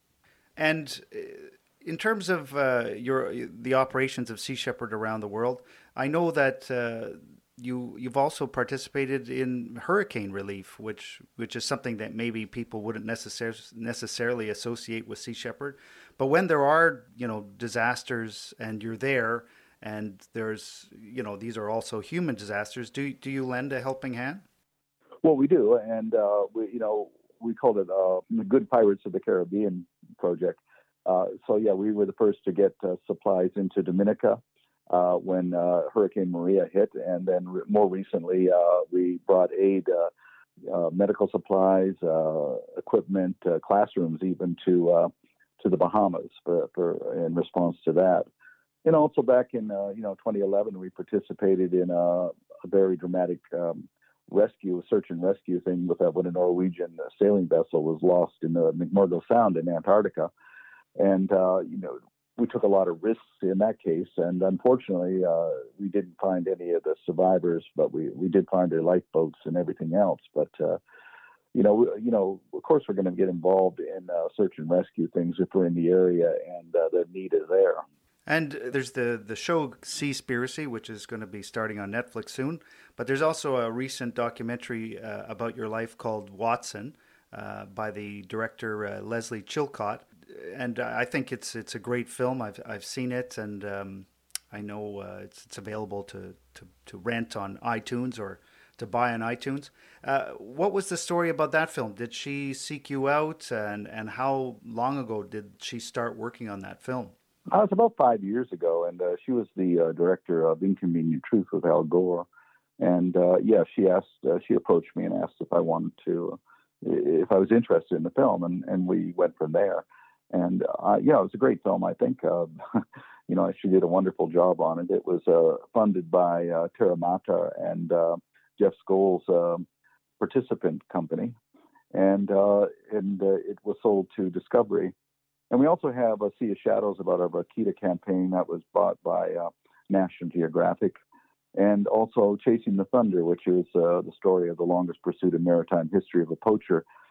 And in terms of uh, your the operations of Sea Shepherd around the world, I know that uh, you you've also participated in hurricane relief, which which is something that maybe people wouldn't necessarily necessarily associate with Sea Shepherd. But when there are, you know, disasters and you're there, and there's, you know, these are also human disasters, do do you lend a helping hand? Well, we do, and uh, we you know we called it uh, the Good Pirates of the Caribbean project. Uh, so, yeah, we were the first to get uh, supplies into Dominica uh, when uh, Hurricane Maria hit. And then re- more recently, uh, we brought aid, uh, uh, medical supplies, uh, equipment, uh, classrooms even to uh, to the Bahamas for, for in response to that. And also back in, uh, you know, twenty eleven, we participated in a, a very dramatic um, rescue, search and rescue thing with a, when a Norwegian sailing vessel was lost in the McMurdo Sound in Antarctica. And, uh, you know, we took a lot of risks in that case. And unfortunately, uh, we didn't find any of the survivors, but we, we did find their lifeboats and everything else. But, uh, you know, you know, of course, we're going to get involved in uh, search and rescue things if we're in the area and uh, the need is there. And there's the, the show Seaspiracy, which is going to be starting on Netflix soon. But there's also a recent documentary uh, about your life called Watson uh, by the director uh, Leslie Chilcott. And I think it's it's a great film. I've I've seen it, and um, I know uh, it's it's available to, to, to rent on iTunes or to buy on iTunes. Uh, what was the story about that film? Did she seek you out, and, and how long ago did she start working on that film? Uh, it was about five years ago, and uh, she was the uh, director of Inconvenient Truth with Al Gore. And uh, yeah, she asked, uh, she approached me and asked if I wanted to, if I was interested in the film, and, and we went from there. And, uh, yeah, it was a great film, I think. Uh, you know, she did a wonderful job on it. It was uh, funded by uh, Terra Mata and uh, Jeff Skoll's uh, participant company. And, uh, and uh, it was sold to Discovery. And we also have a Sea of Shadows about our Vaquita campaign that was bought by uh, National Geographic. And also Chasing the Thunder, which is uh, the story of the longest pursuit in maritime history of a poacher,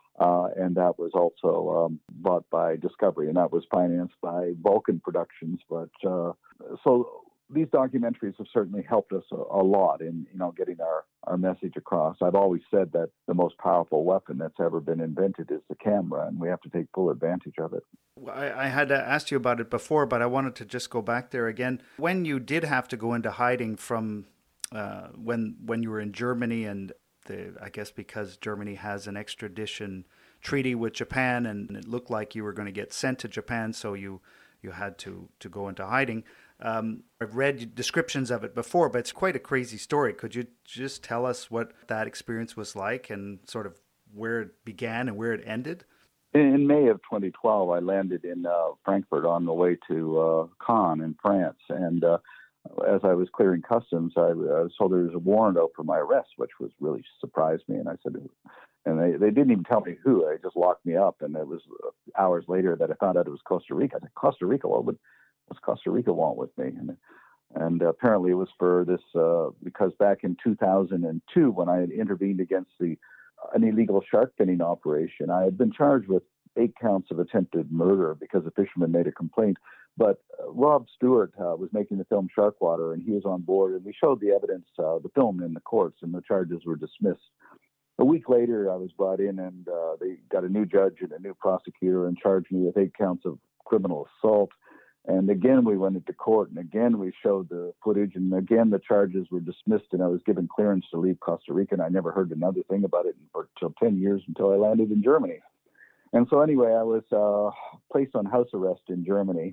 Uh, and that was also um, bought by Discovery, and that was financed by Vulcan Productions. But uh, so these documentaries have certainly helped us a, a lot in, you know, getting our, our message across. I've always said that the most powerful weapon that's ever been invented is the camera, and we have to take full advantage of it. I, I had asked you about it before, but I wanted to just go back there again. When you did have to go into hiding from uh, when when you were in Germany, and the, I guess because Germany has an extradition treaty with Japan, and it looked like you were going to get sent to Japan, so you you had to, to go into hiding. Um, I've read descriptions of it before, but it's quite a crazy story. Could you just tell us what that experience was like and sort of where it began and where it ended? In May of twenty twelve, I landed in uh, Frankfurt on the way to uh, Cannes in France. And uh, as I was clearing customs, I, I was told there was a warrant out for my arrest, which was really surprised me. And I said, and they, they didn't even tell me who. They just locked me up. And it was hours later that I found out it was Costa Rica. I said, Costa Rica? What would what's Costa Rica want with me? And, and apparently it was for this, uh, because back in two thousand two, when I had intervened against the an illegal shark finning operation, I had been charged with eight counts of attempted murder because a fisherman made a complaint. But uh, Rob Stewart uh, was making the film Sharkwater, and he was on board, and we showed the evidence, uh, the film in the courts, and the charges were dismissed. A week later, I was brought in, and uh, they got a new judge and a new prosecutor and charged me with eight counts of criminal assault. And again, we went into court, and again, we showed the footage, and again, the charges were dismissed, and I was given clearance to leave Costa Rica, and I never heard another thing about it for till ten years until I landed in Germany. And so anyway, I was uh, placed on house arrest in Germany,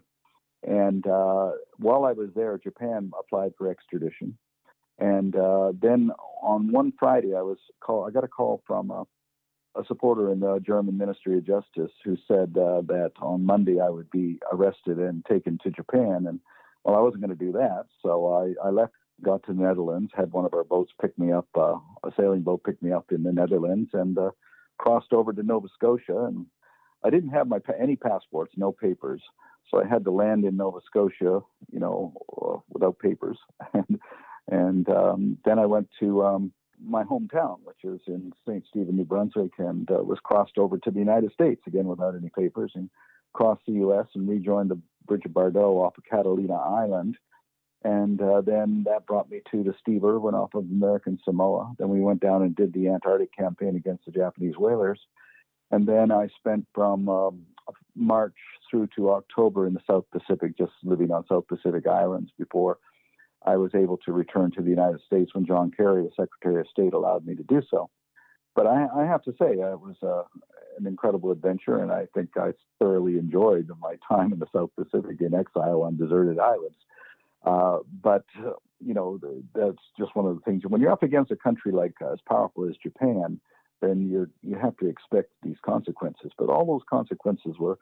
and uh, while I was there, Japan applied for extradition. And uh, then on one Friday, I was call, I got a call from a, a supporter in the German Ministry of Justice who said uh, that on Monday I would be arrested and taken to Japan. And well, I wasn't going to do that, so I, I left, got to the Netherlands, had one of our boats pick me up, uh, a sailing boat pick me up in the Netherlands, and uh, crossed over to Nova Scotia. And I didn't have my any passports, no papers, so I had to land in Nova Scotia, you know, uh, without papers. and and um, then I went to um, my hometown, which is in Saint Stephen, New Brunswick, and uh, was crossed over to the United States, again without any papers, and crossed the U S and rejoined the Bridge of Bordeaux off of Catalina Island. And uh, then that brought me to the Steve Irwin off of American Samoa. Then we went down and did the Antarctic campaign against the Japanese whalers. And then I spent from um, March through to October in the South Pacific, just living on South Pacific islands before I was able to return to the United States when John Kerry, the Secretary of State, allowed me to do so. But I, I have to say, it was uh, an incredible adventure, and I think I thoroughly enjoyed my time in the South Pacific in exile on deserted islands. Uh, but, uh, you know, the, that's just one of the things. When you're up against a country like uh, as powerful as Japan, then you you have to expect these consequences. But all those consequences were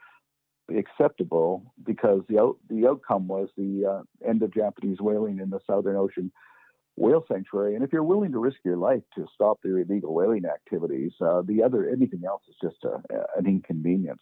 acceptable because the out, the outcome was the uh, end of Japanese whaling in the Southern Ocean whale sanctuary. And if you're willing to risk your life to stop their illegal whaling activities, uh, the other anything else is just a, an inconvenience.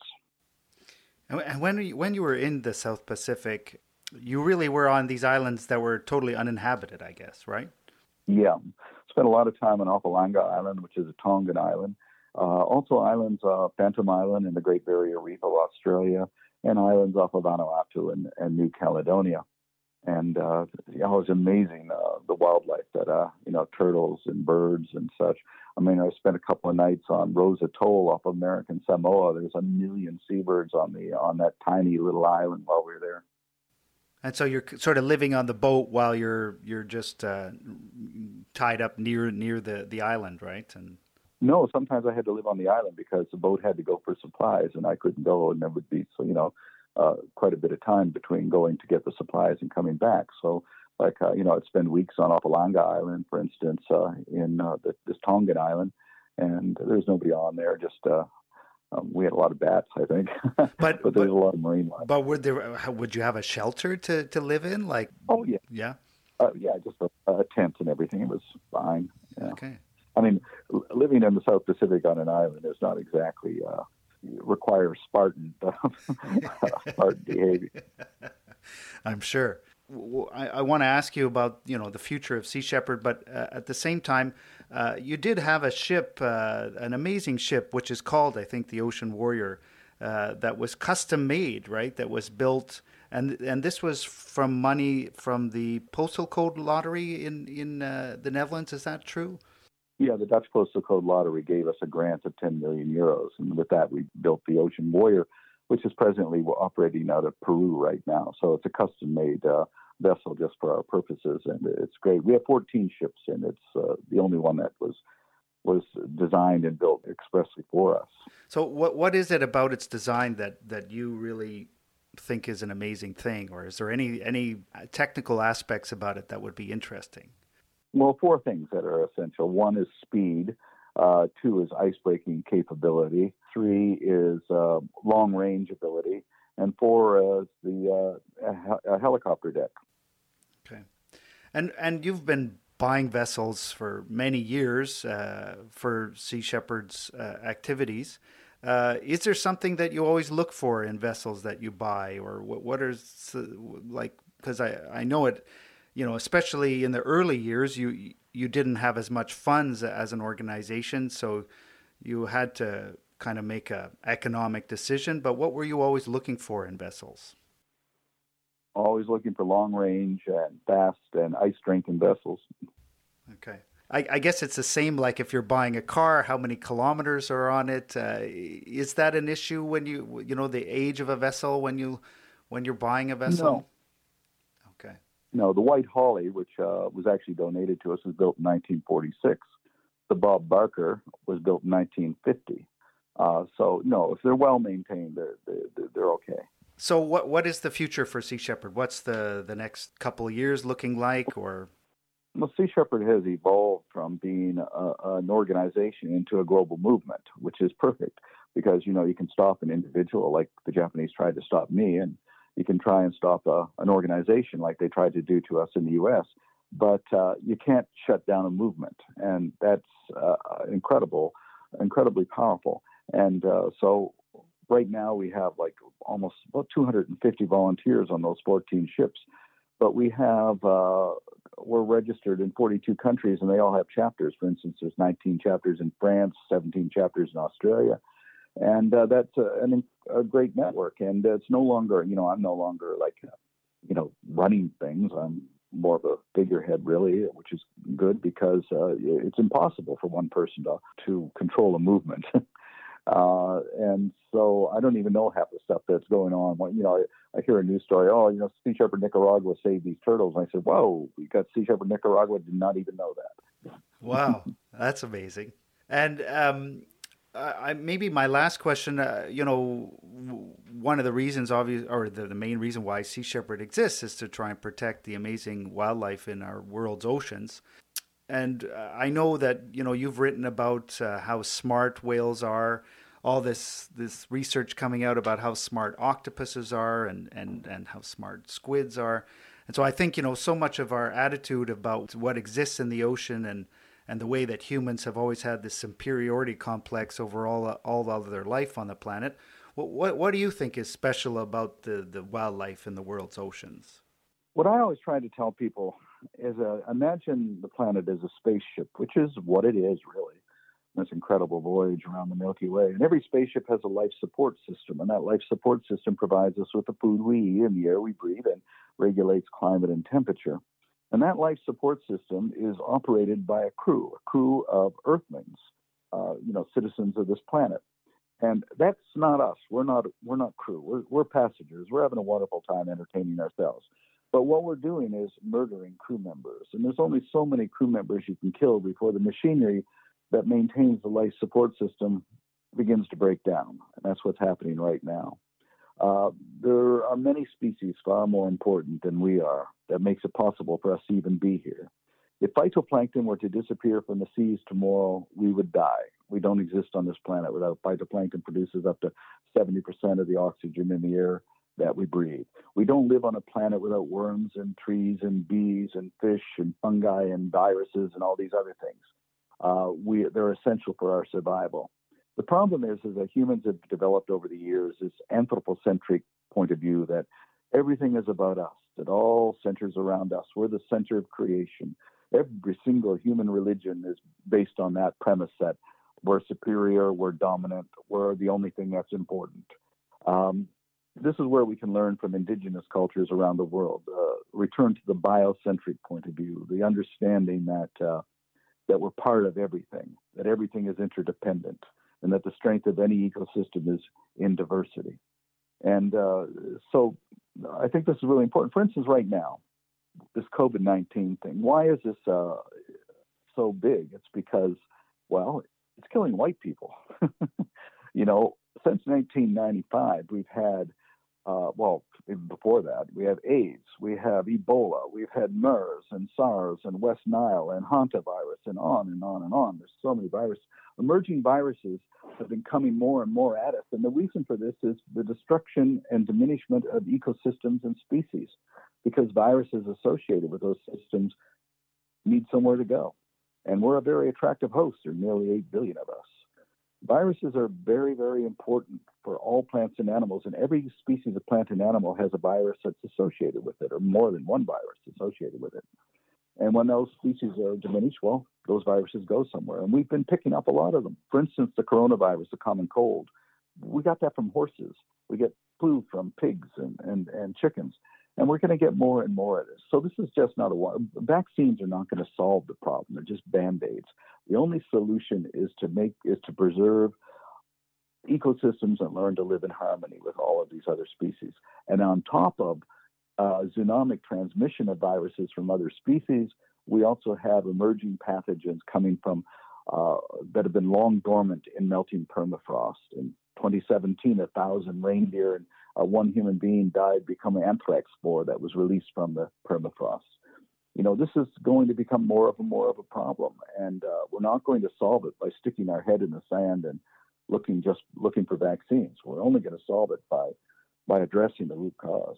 And when you, when you were in the South Pacific, you really were on these islands that were totally uninhabited, I guess, right? Yeah. Spent a lot of time on Opalanga Island, which is a Tongan island. Uh, also islands, uh, Phantom Island and the Great Barrier Reef of Australia, and islands off of Vanuatu and, and New Caledonia. And uh, you know, it was amazing, uh, the wildlife that, uh, you know, turtles and birds and such. I mean, I spent a couple of nights on Rose Atoll off of American Samoa. There's a million seabirds on the on that tiny little island while we were there. And so you're sort of living on the boat while you're you're just uh, tied up near near the, the island, right? And no, sometimes I had to live on the island because the boat had to go for supplies, and I couldn't go, and there would be, so you know, uh, quite a bit of time between going to get the supplies and coming back. So, like, uh, you know, I'd spend weeks on Opalanga Island, for instance, uh, in uh, the, this Tongan island, and there's nobody on there, just. Uh, Um, we had a lot of bats, I think, but, but there's but, a lot of marine life. But would there? Would you have a shelter to, to live in? Like, oh yeah, yeah, uh, yeah, just a, a tent and everything. It was fine. Yeah. Okay. I mean, living in the South Pacific on an island is not exactly uh, requires Spartan Spartan behavior. I'm sure. w- I, I want to ask you about you know the future of Sea Shepherd, but uh, at the same time, uh, you did have a ship, uh, an amazing ship, which is called, I think, the Ocean Warrior, uh, that was custom made, right? That was built, and and this was from money from the Postal Code Lottery in in uh, the Netherlands. Is that true? Yeah, the Dutch Postal Code Lottery gave us a grant of ten million euros, and with that, we built the Ocean Warrior, which is presently operating out of Peru right now. So it's a custom-made uh, vessel just for our purposes, and it's great. We have fourteen ships, and it's uh, the only one that was was designed and built expressly for us. So what what is it about its design that that you really think is an amazing thing, or is there any any technical aspects about it that would be interesting? Well, four things that are essential. One is speed. Uh, two is ice-breaking capability. Three is uh, long-range ability. And four is the uh, a, a helicopter deck. Okay. And and you've been buying vessels for many years uh, for Sea Shepherd's uh, activities. Uh, is there something that you always look for in vessels that you buy, or what, what are, like, because I, I know it, you know, especially in the early years, you you didn't have as much funds as an organization, so you had to kind of make a economic decision. But what were you always looking for in vessels? Always looking for long range and fast and ice drinking vessels. Okay. I, I guess it's the same like if you're buying a car, how many kilometers are on it? Uh, is that an issue when you, you know, the age of a vessel when you, when you're buying a vessel? No. Okay. No, the White Holly, which uh, was actually donated to us, was built in nineteen forty-six. The Bob Barker was built in nineteen fifty. Uh, so, no, if they're well maintained, they're, they're, they're okay. So what what is the future for Sea Shepherd? What's the, the next couple of years looking like? Or Well, Sea Shepherd has evolved from being a, an organization into a global movement, which is perfect because, you know, you can stop an individual like the Japanese tried to stop me, and you can try and stop a, an organization like they tried to do to us in the U S, but uh, you can't shut down a movement, and that's uh, incredible, incredibly powerful. And uh, so right now we have like almost about two hundred fifty volunteers on those fourteen ships, but we have, uh, we're registered in forty-two countries, and they all have chapters. For instance, there's nineteen chapters in France, seventeen chapters in Australia. And uh, that's a, an, a great network. And it's no longer, you know, I'm no longer like, uh, you know, running things. I'm more of a figurehead, really, which is good because uh, it's impossible for one person to, to control a movement. uh, and so I don't even know half the stuff that's going on. When, you know, I, I hear a news story, oh, you know, Sea Shepherd Nicaragua saved these turtles. And I said, whoa, we got Sea Shepherd Nicaragua, did not even know that. Wow, that's amazing. And um Uh, I, maybe my last question, uh, you know, w- one of the reasons, obvious, or the, the main reason why Sea Shepherd exists is to try and protect the amazing wildlife in our world's oceans. And uh, I know that, you know, you've written about uh, how smart whales are, all this this research coming out about how smart octopuses are and, and, and how smart squids are. And so I think, you know, so much of our attitude about what exists in the ocean and and the way that humans have always had this superiority complex over all all of their life on the planet. What what, what do you think is special about the, the wildlife in the world's oceans? What I always try to tell people is uh, imagine the planet as a spaceship, which is what it is, really. This incredible voyage around the Milky Way. And every spaceship has a life support system, and that life support system provides us with the food we eat and the air we breathe and regulates climate and temperature. And that life support system is operated by a crew, a crew of Earthlings, uh, you know, citizens of this planet. And that's not us. We're not. We're not crew. We're, we're passengers. We're having a wonderful time entertaining ourselves. But what we're doing is murdering crew members. And there's only so many crew members you can kill before the machinery that maintains the life support system begins to break down. And that's what's happening right now. Uh, there are many species far more important than we are that makes it possible for us to even be here. If phytoplankton were to disappear from the seas tomorrow, we would die. We don't exist on this planet without phytoplankton produces up to seventy percent of the oxygen in the air that we breathe. We don't live on a planet without worms and trees and bees and fish and fungi and viruses and all these other things. Uh, we, they're essential for our survival. The problem is, is that humans have developed over the years this anthropocentric point of view that Everything is about us. It all centers around us. We're the center of creation. Every single human religion is based on that premise that we're superior, we're dominant, we're the only thing that's important. Um, this is where we can learn from indigenous cultures around the world. Uh, return to the biocentric point of view, the understanding that uh, that we're part of everything, that everything is interdependent, and that the strength of any ecosystem is in diversity. And uh, so I think this is really important. For instance, right now, this COVID nineteen thing, why is this uh, so big? It's because, well, it's killing white people. You know, since nineteen ninety-five, we've had, uh, well, even before that, we have AIDS, we have Ebola, we've had MERS and SARS and West Nile and hantavirus and on and on and on. There's so many viruses. Emerging viruses have been coming more and more at us. And the reason for this is the destruction and diminishment of ecosystems and species, because viruses associated with those systems need somewhere to go. And we're a very attractive host. There are nearly eight billion of us. Viruses are very, very important for all plants and animals, and every species of plant and animal has a virus that's associated with it, or more than one virus associated with it. And when those species are diminished, well, those viruses go somewhere. And we've been picking up a lot of them. For instance, the coronavirus, the common cold, we got that from horses. We get flu from pigs and, and, and chickens. And we're going to get more and more of this. So this is just not a one. Vaccines are not going to solve the problem. They're just Band-Aids. The only solution is to make is to preserve ecosystems and learn to live in harmony with all of these other species. And on top of uh, zoonotic transmission of viruses from other species, we also have emerging pathogens coming from uh, that have been long dormant in melting permafrost. In twenty seventeen, a thousand reindeer and uh, one human being died becoming anthrax spore that was released from the permafrost. You know, this is going to become more of a more of a problem, and uh, we're not going to solve it by sticking our head in the sand and looking just looking for vaccines. We're only going to solve it by by addressing the root cause.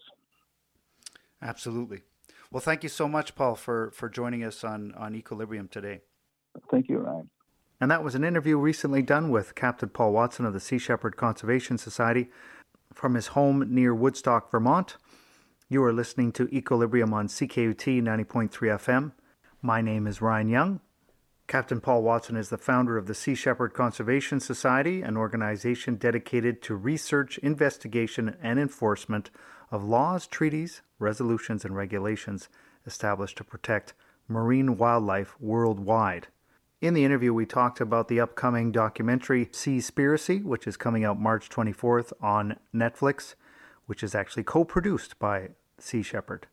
Absolutely. Well, thank you so much, Paul, for, for joining us on, on Equilibrium today. Thank you, Ryan. And that was an interview recently done with Captain Paul Watson of the Sea Shepherd Conservation Society from his home near Woodstock, Vermont. You are listening to Equilibrium on C K U T ninety point three F M. My name is Ryan Young. Captain Paul Watson is the founder of the Sea Shepherd Conservation Society, an organization dedicated to research, investigation, and enforcement of laws, treaties, resolutions, and regulations established to protect marine wildlife worldwide. In the interview, we talked about the upcoming documentary Seaspiracy, which is coming out March twenty-fourth on Netflix, which is actually co-produced by Sea Shepherd.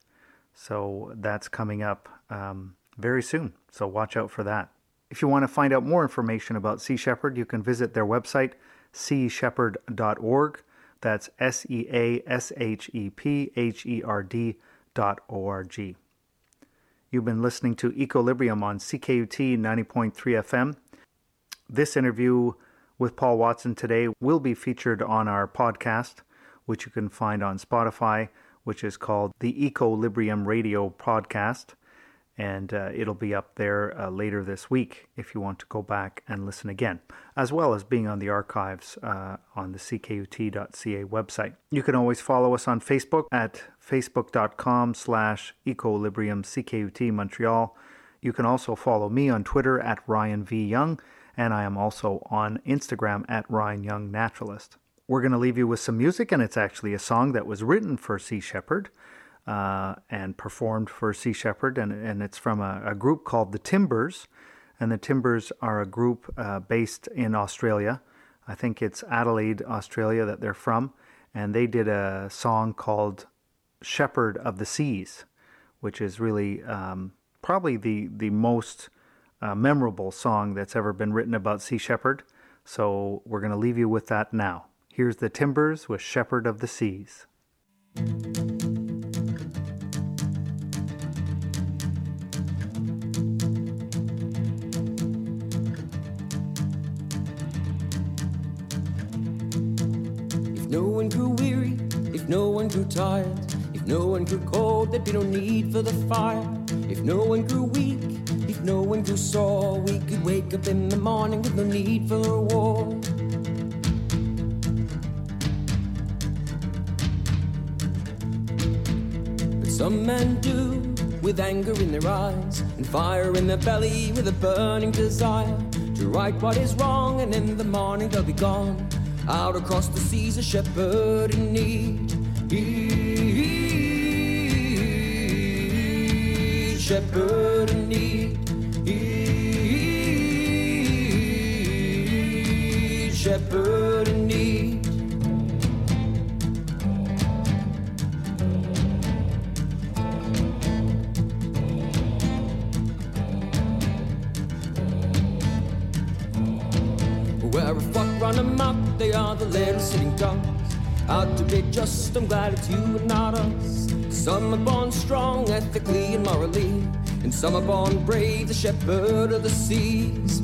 So that's coming up um, very soon, so watch out for that. If you want to find out more information about Sea Shepherd, you can visit their website, sea shepherd dot org. That's S E A S H E P H E R D dot O R G. You've been listening to Equilibrium on C K U T ninety point three F M. This interview with Paul Watson today will be featured on our podcast, which you can find on Spotify, which is called the Equilibrium Radio Podcast. And uh, it'll be up there uh, later this week if you want to go back and listen again, as well as being on the archives uh, on the C K U T dot C A website. You can always follow us on Facebook at facebook.com slash equilibrium CKUT Montreal. You can also follow me on Twitter at Ryan V. Young, and I am also on Instagram at Ryan Young Naturalist. We're going to leave you with some music, and it's actually a song that was written for Sea Shepherd. Uh, and performed for Sea Shepherd, and, and it's from a, a group called the Timbers, and the Timbers are a group uh, based in Australia. I think it's Adelaide, Australia that they're from, and they did a song called Shepherd of the Seas, which is really um, probably the, the most uh, memorable song that's ever been written about Sea Shepherd. So we're going to leave you with that now. Here's the Timbers with Shepherd of the Seas. No one grew weary, if no one grew tired, if no one grew cold, there'd be no need for the fire. If no one grew weak, if no one grew sore, we could wake up in the morning with no need for a war. Some men do, with anger in their eyes and fire in their belly, with a burning desire to right what is wrong, and in the morning they'll be gone. Out across the seas, a shepherd in need. He, shepherd in need. He, shepherd in need. Where a flock run amok, they are the little sitting ducks. Out to be just, I'm glad it's you and not us. Some are born strong, ethically and morally, and some are born brave, the shepherd of the seas.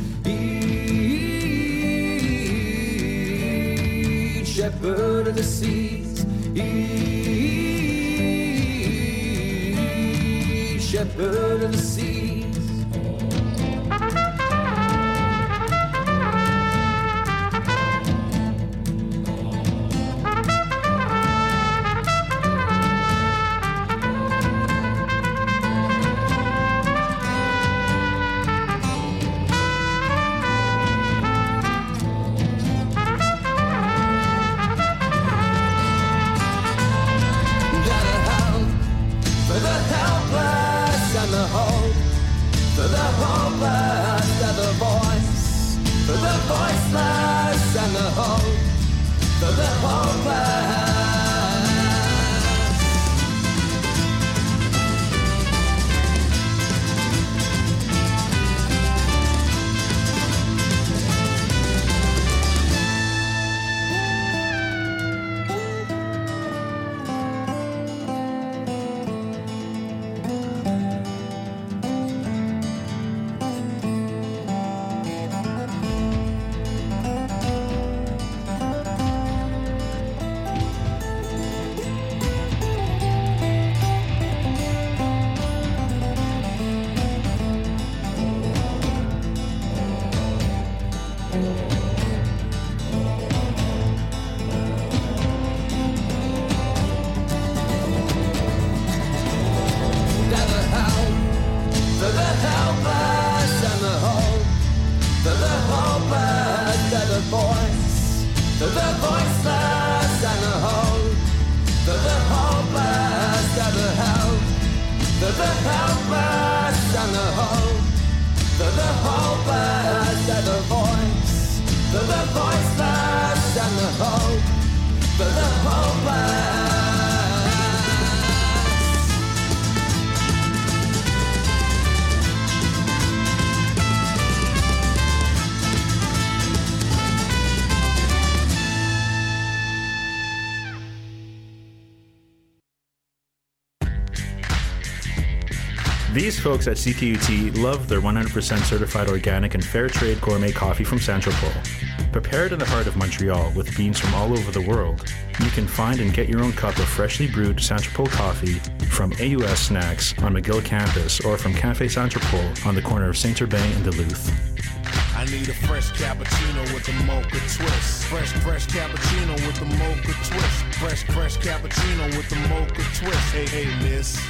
He, shepherd of the seas. He, shepherd of the seas. These folks at C K U T love their one hundred percent certified organic and fair trade gourmet coffee from Saint-Tropez. Prepared in the heart of Montreal with beans from all over the world, you can find and get your own cup of freshly brewed Saint-Tropez coffee from A U S Snacks on McGill campus or from Café Saint-Tropez on the corner of Saint-Urbain and Duluth. I need a fresh cappuccino with a mocha twist. Fresh, fresh cappuccino with the mocha twist. Fresh, fresh cappuccino with the mocha twist. Hey, hey, miss.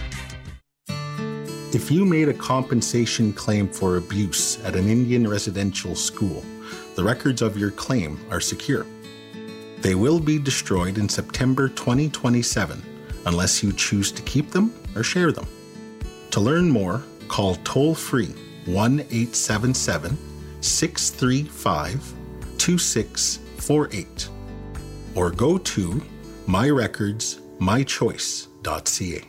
If you made a compensation claim for abuse at an Indian residential school, the records of your claim are secure. They will be destroyed in September twenty twenty-seven unless you choose to keep them or share them. To learn more, call toll-free one eight seven seven, six three five, two six four eight or go to my records my choice dot c a.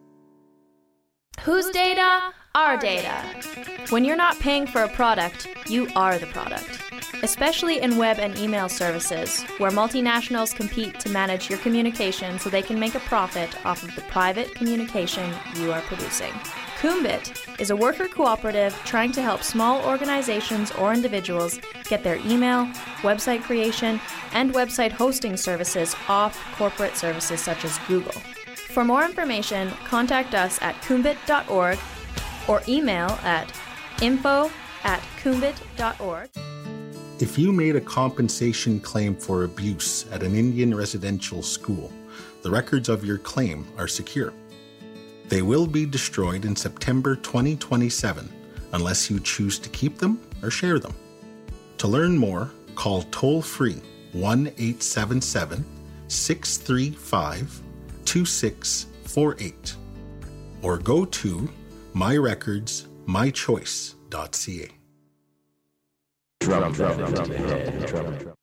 Whose data? Our data. When you're not paying for a product, you are the product. Especially in web and email services, where multinationals compete to manage your communication so they can make a profit off of the private communication you are producing. Coombit is a worker cooperative trying to help small organizations or individuals get their email, website creation, and website hosting services off corporate services such as Google. For more information, contact us at coombit dot org or email at info at coombit dot org. If you made a compensation claim for abuse at an Indian residential school, the records of your claim are secure. They will be destroyed in September twenty twenty-seven unless you choose to keep them or share them. To learn more, call toll-free one eight seven seven, six three five, two six four eight or go to my records my choice dot c a. Drum, drum, drum, drum, drum, drum, drum.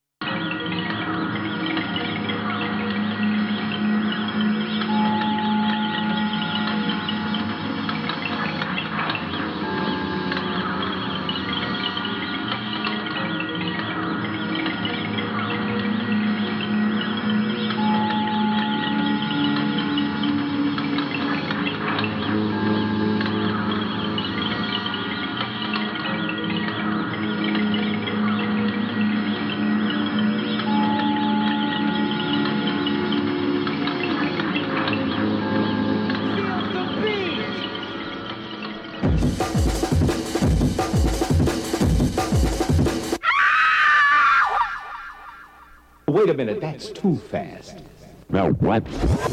Wait a minute, that's too fast. Now what?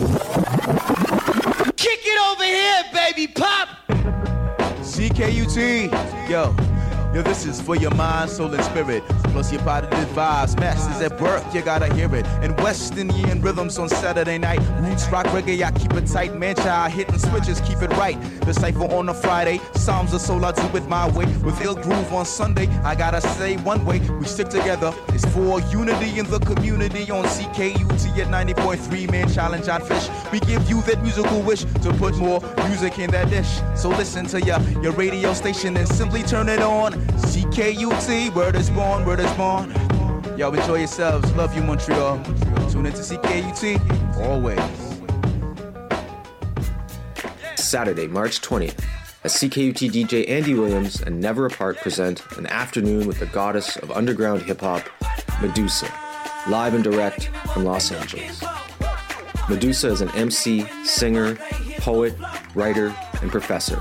Kick it over here, baby pop! C K U T, yo. Yo, this is for your mind, soul, and spirit. Plus your positive vibes. Masters at work, you gotta hear it. And West Indian rhythms on Saturday night. Roots, rock, reggae, I keep it tight. Man, child, hitting switches, keep it right. The cypher on a Friday. Psalms of soul, I do it my way. With ill groove on Sunday, I gotta say one way. We stick together. It's for unity in the community on C K U T at ninety point three. Man, challenge on fish. We give you that musical wish to put more music in that dish. So listen to your, your radio station and simply turn it on. C K U T, word is born, word is born. Yo, enjoy yourselves. Love you, Montreal. Tune into C K U T always. Saturday, March twentieth, as C K U T D J Andy Williams and Never Apart present an afternoon with the goddess of underground hip-hop, Medusa, live and direct from Los Angeles. Medusa is an M C, singer, poet, writer, and professor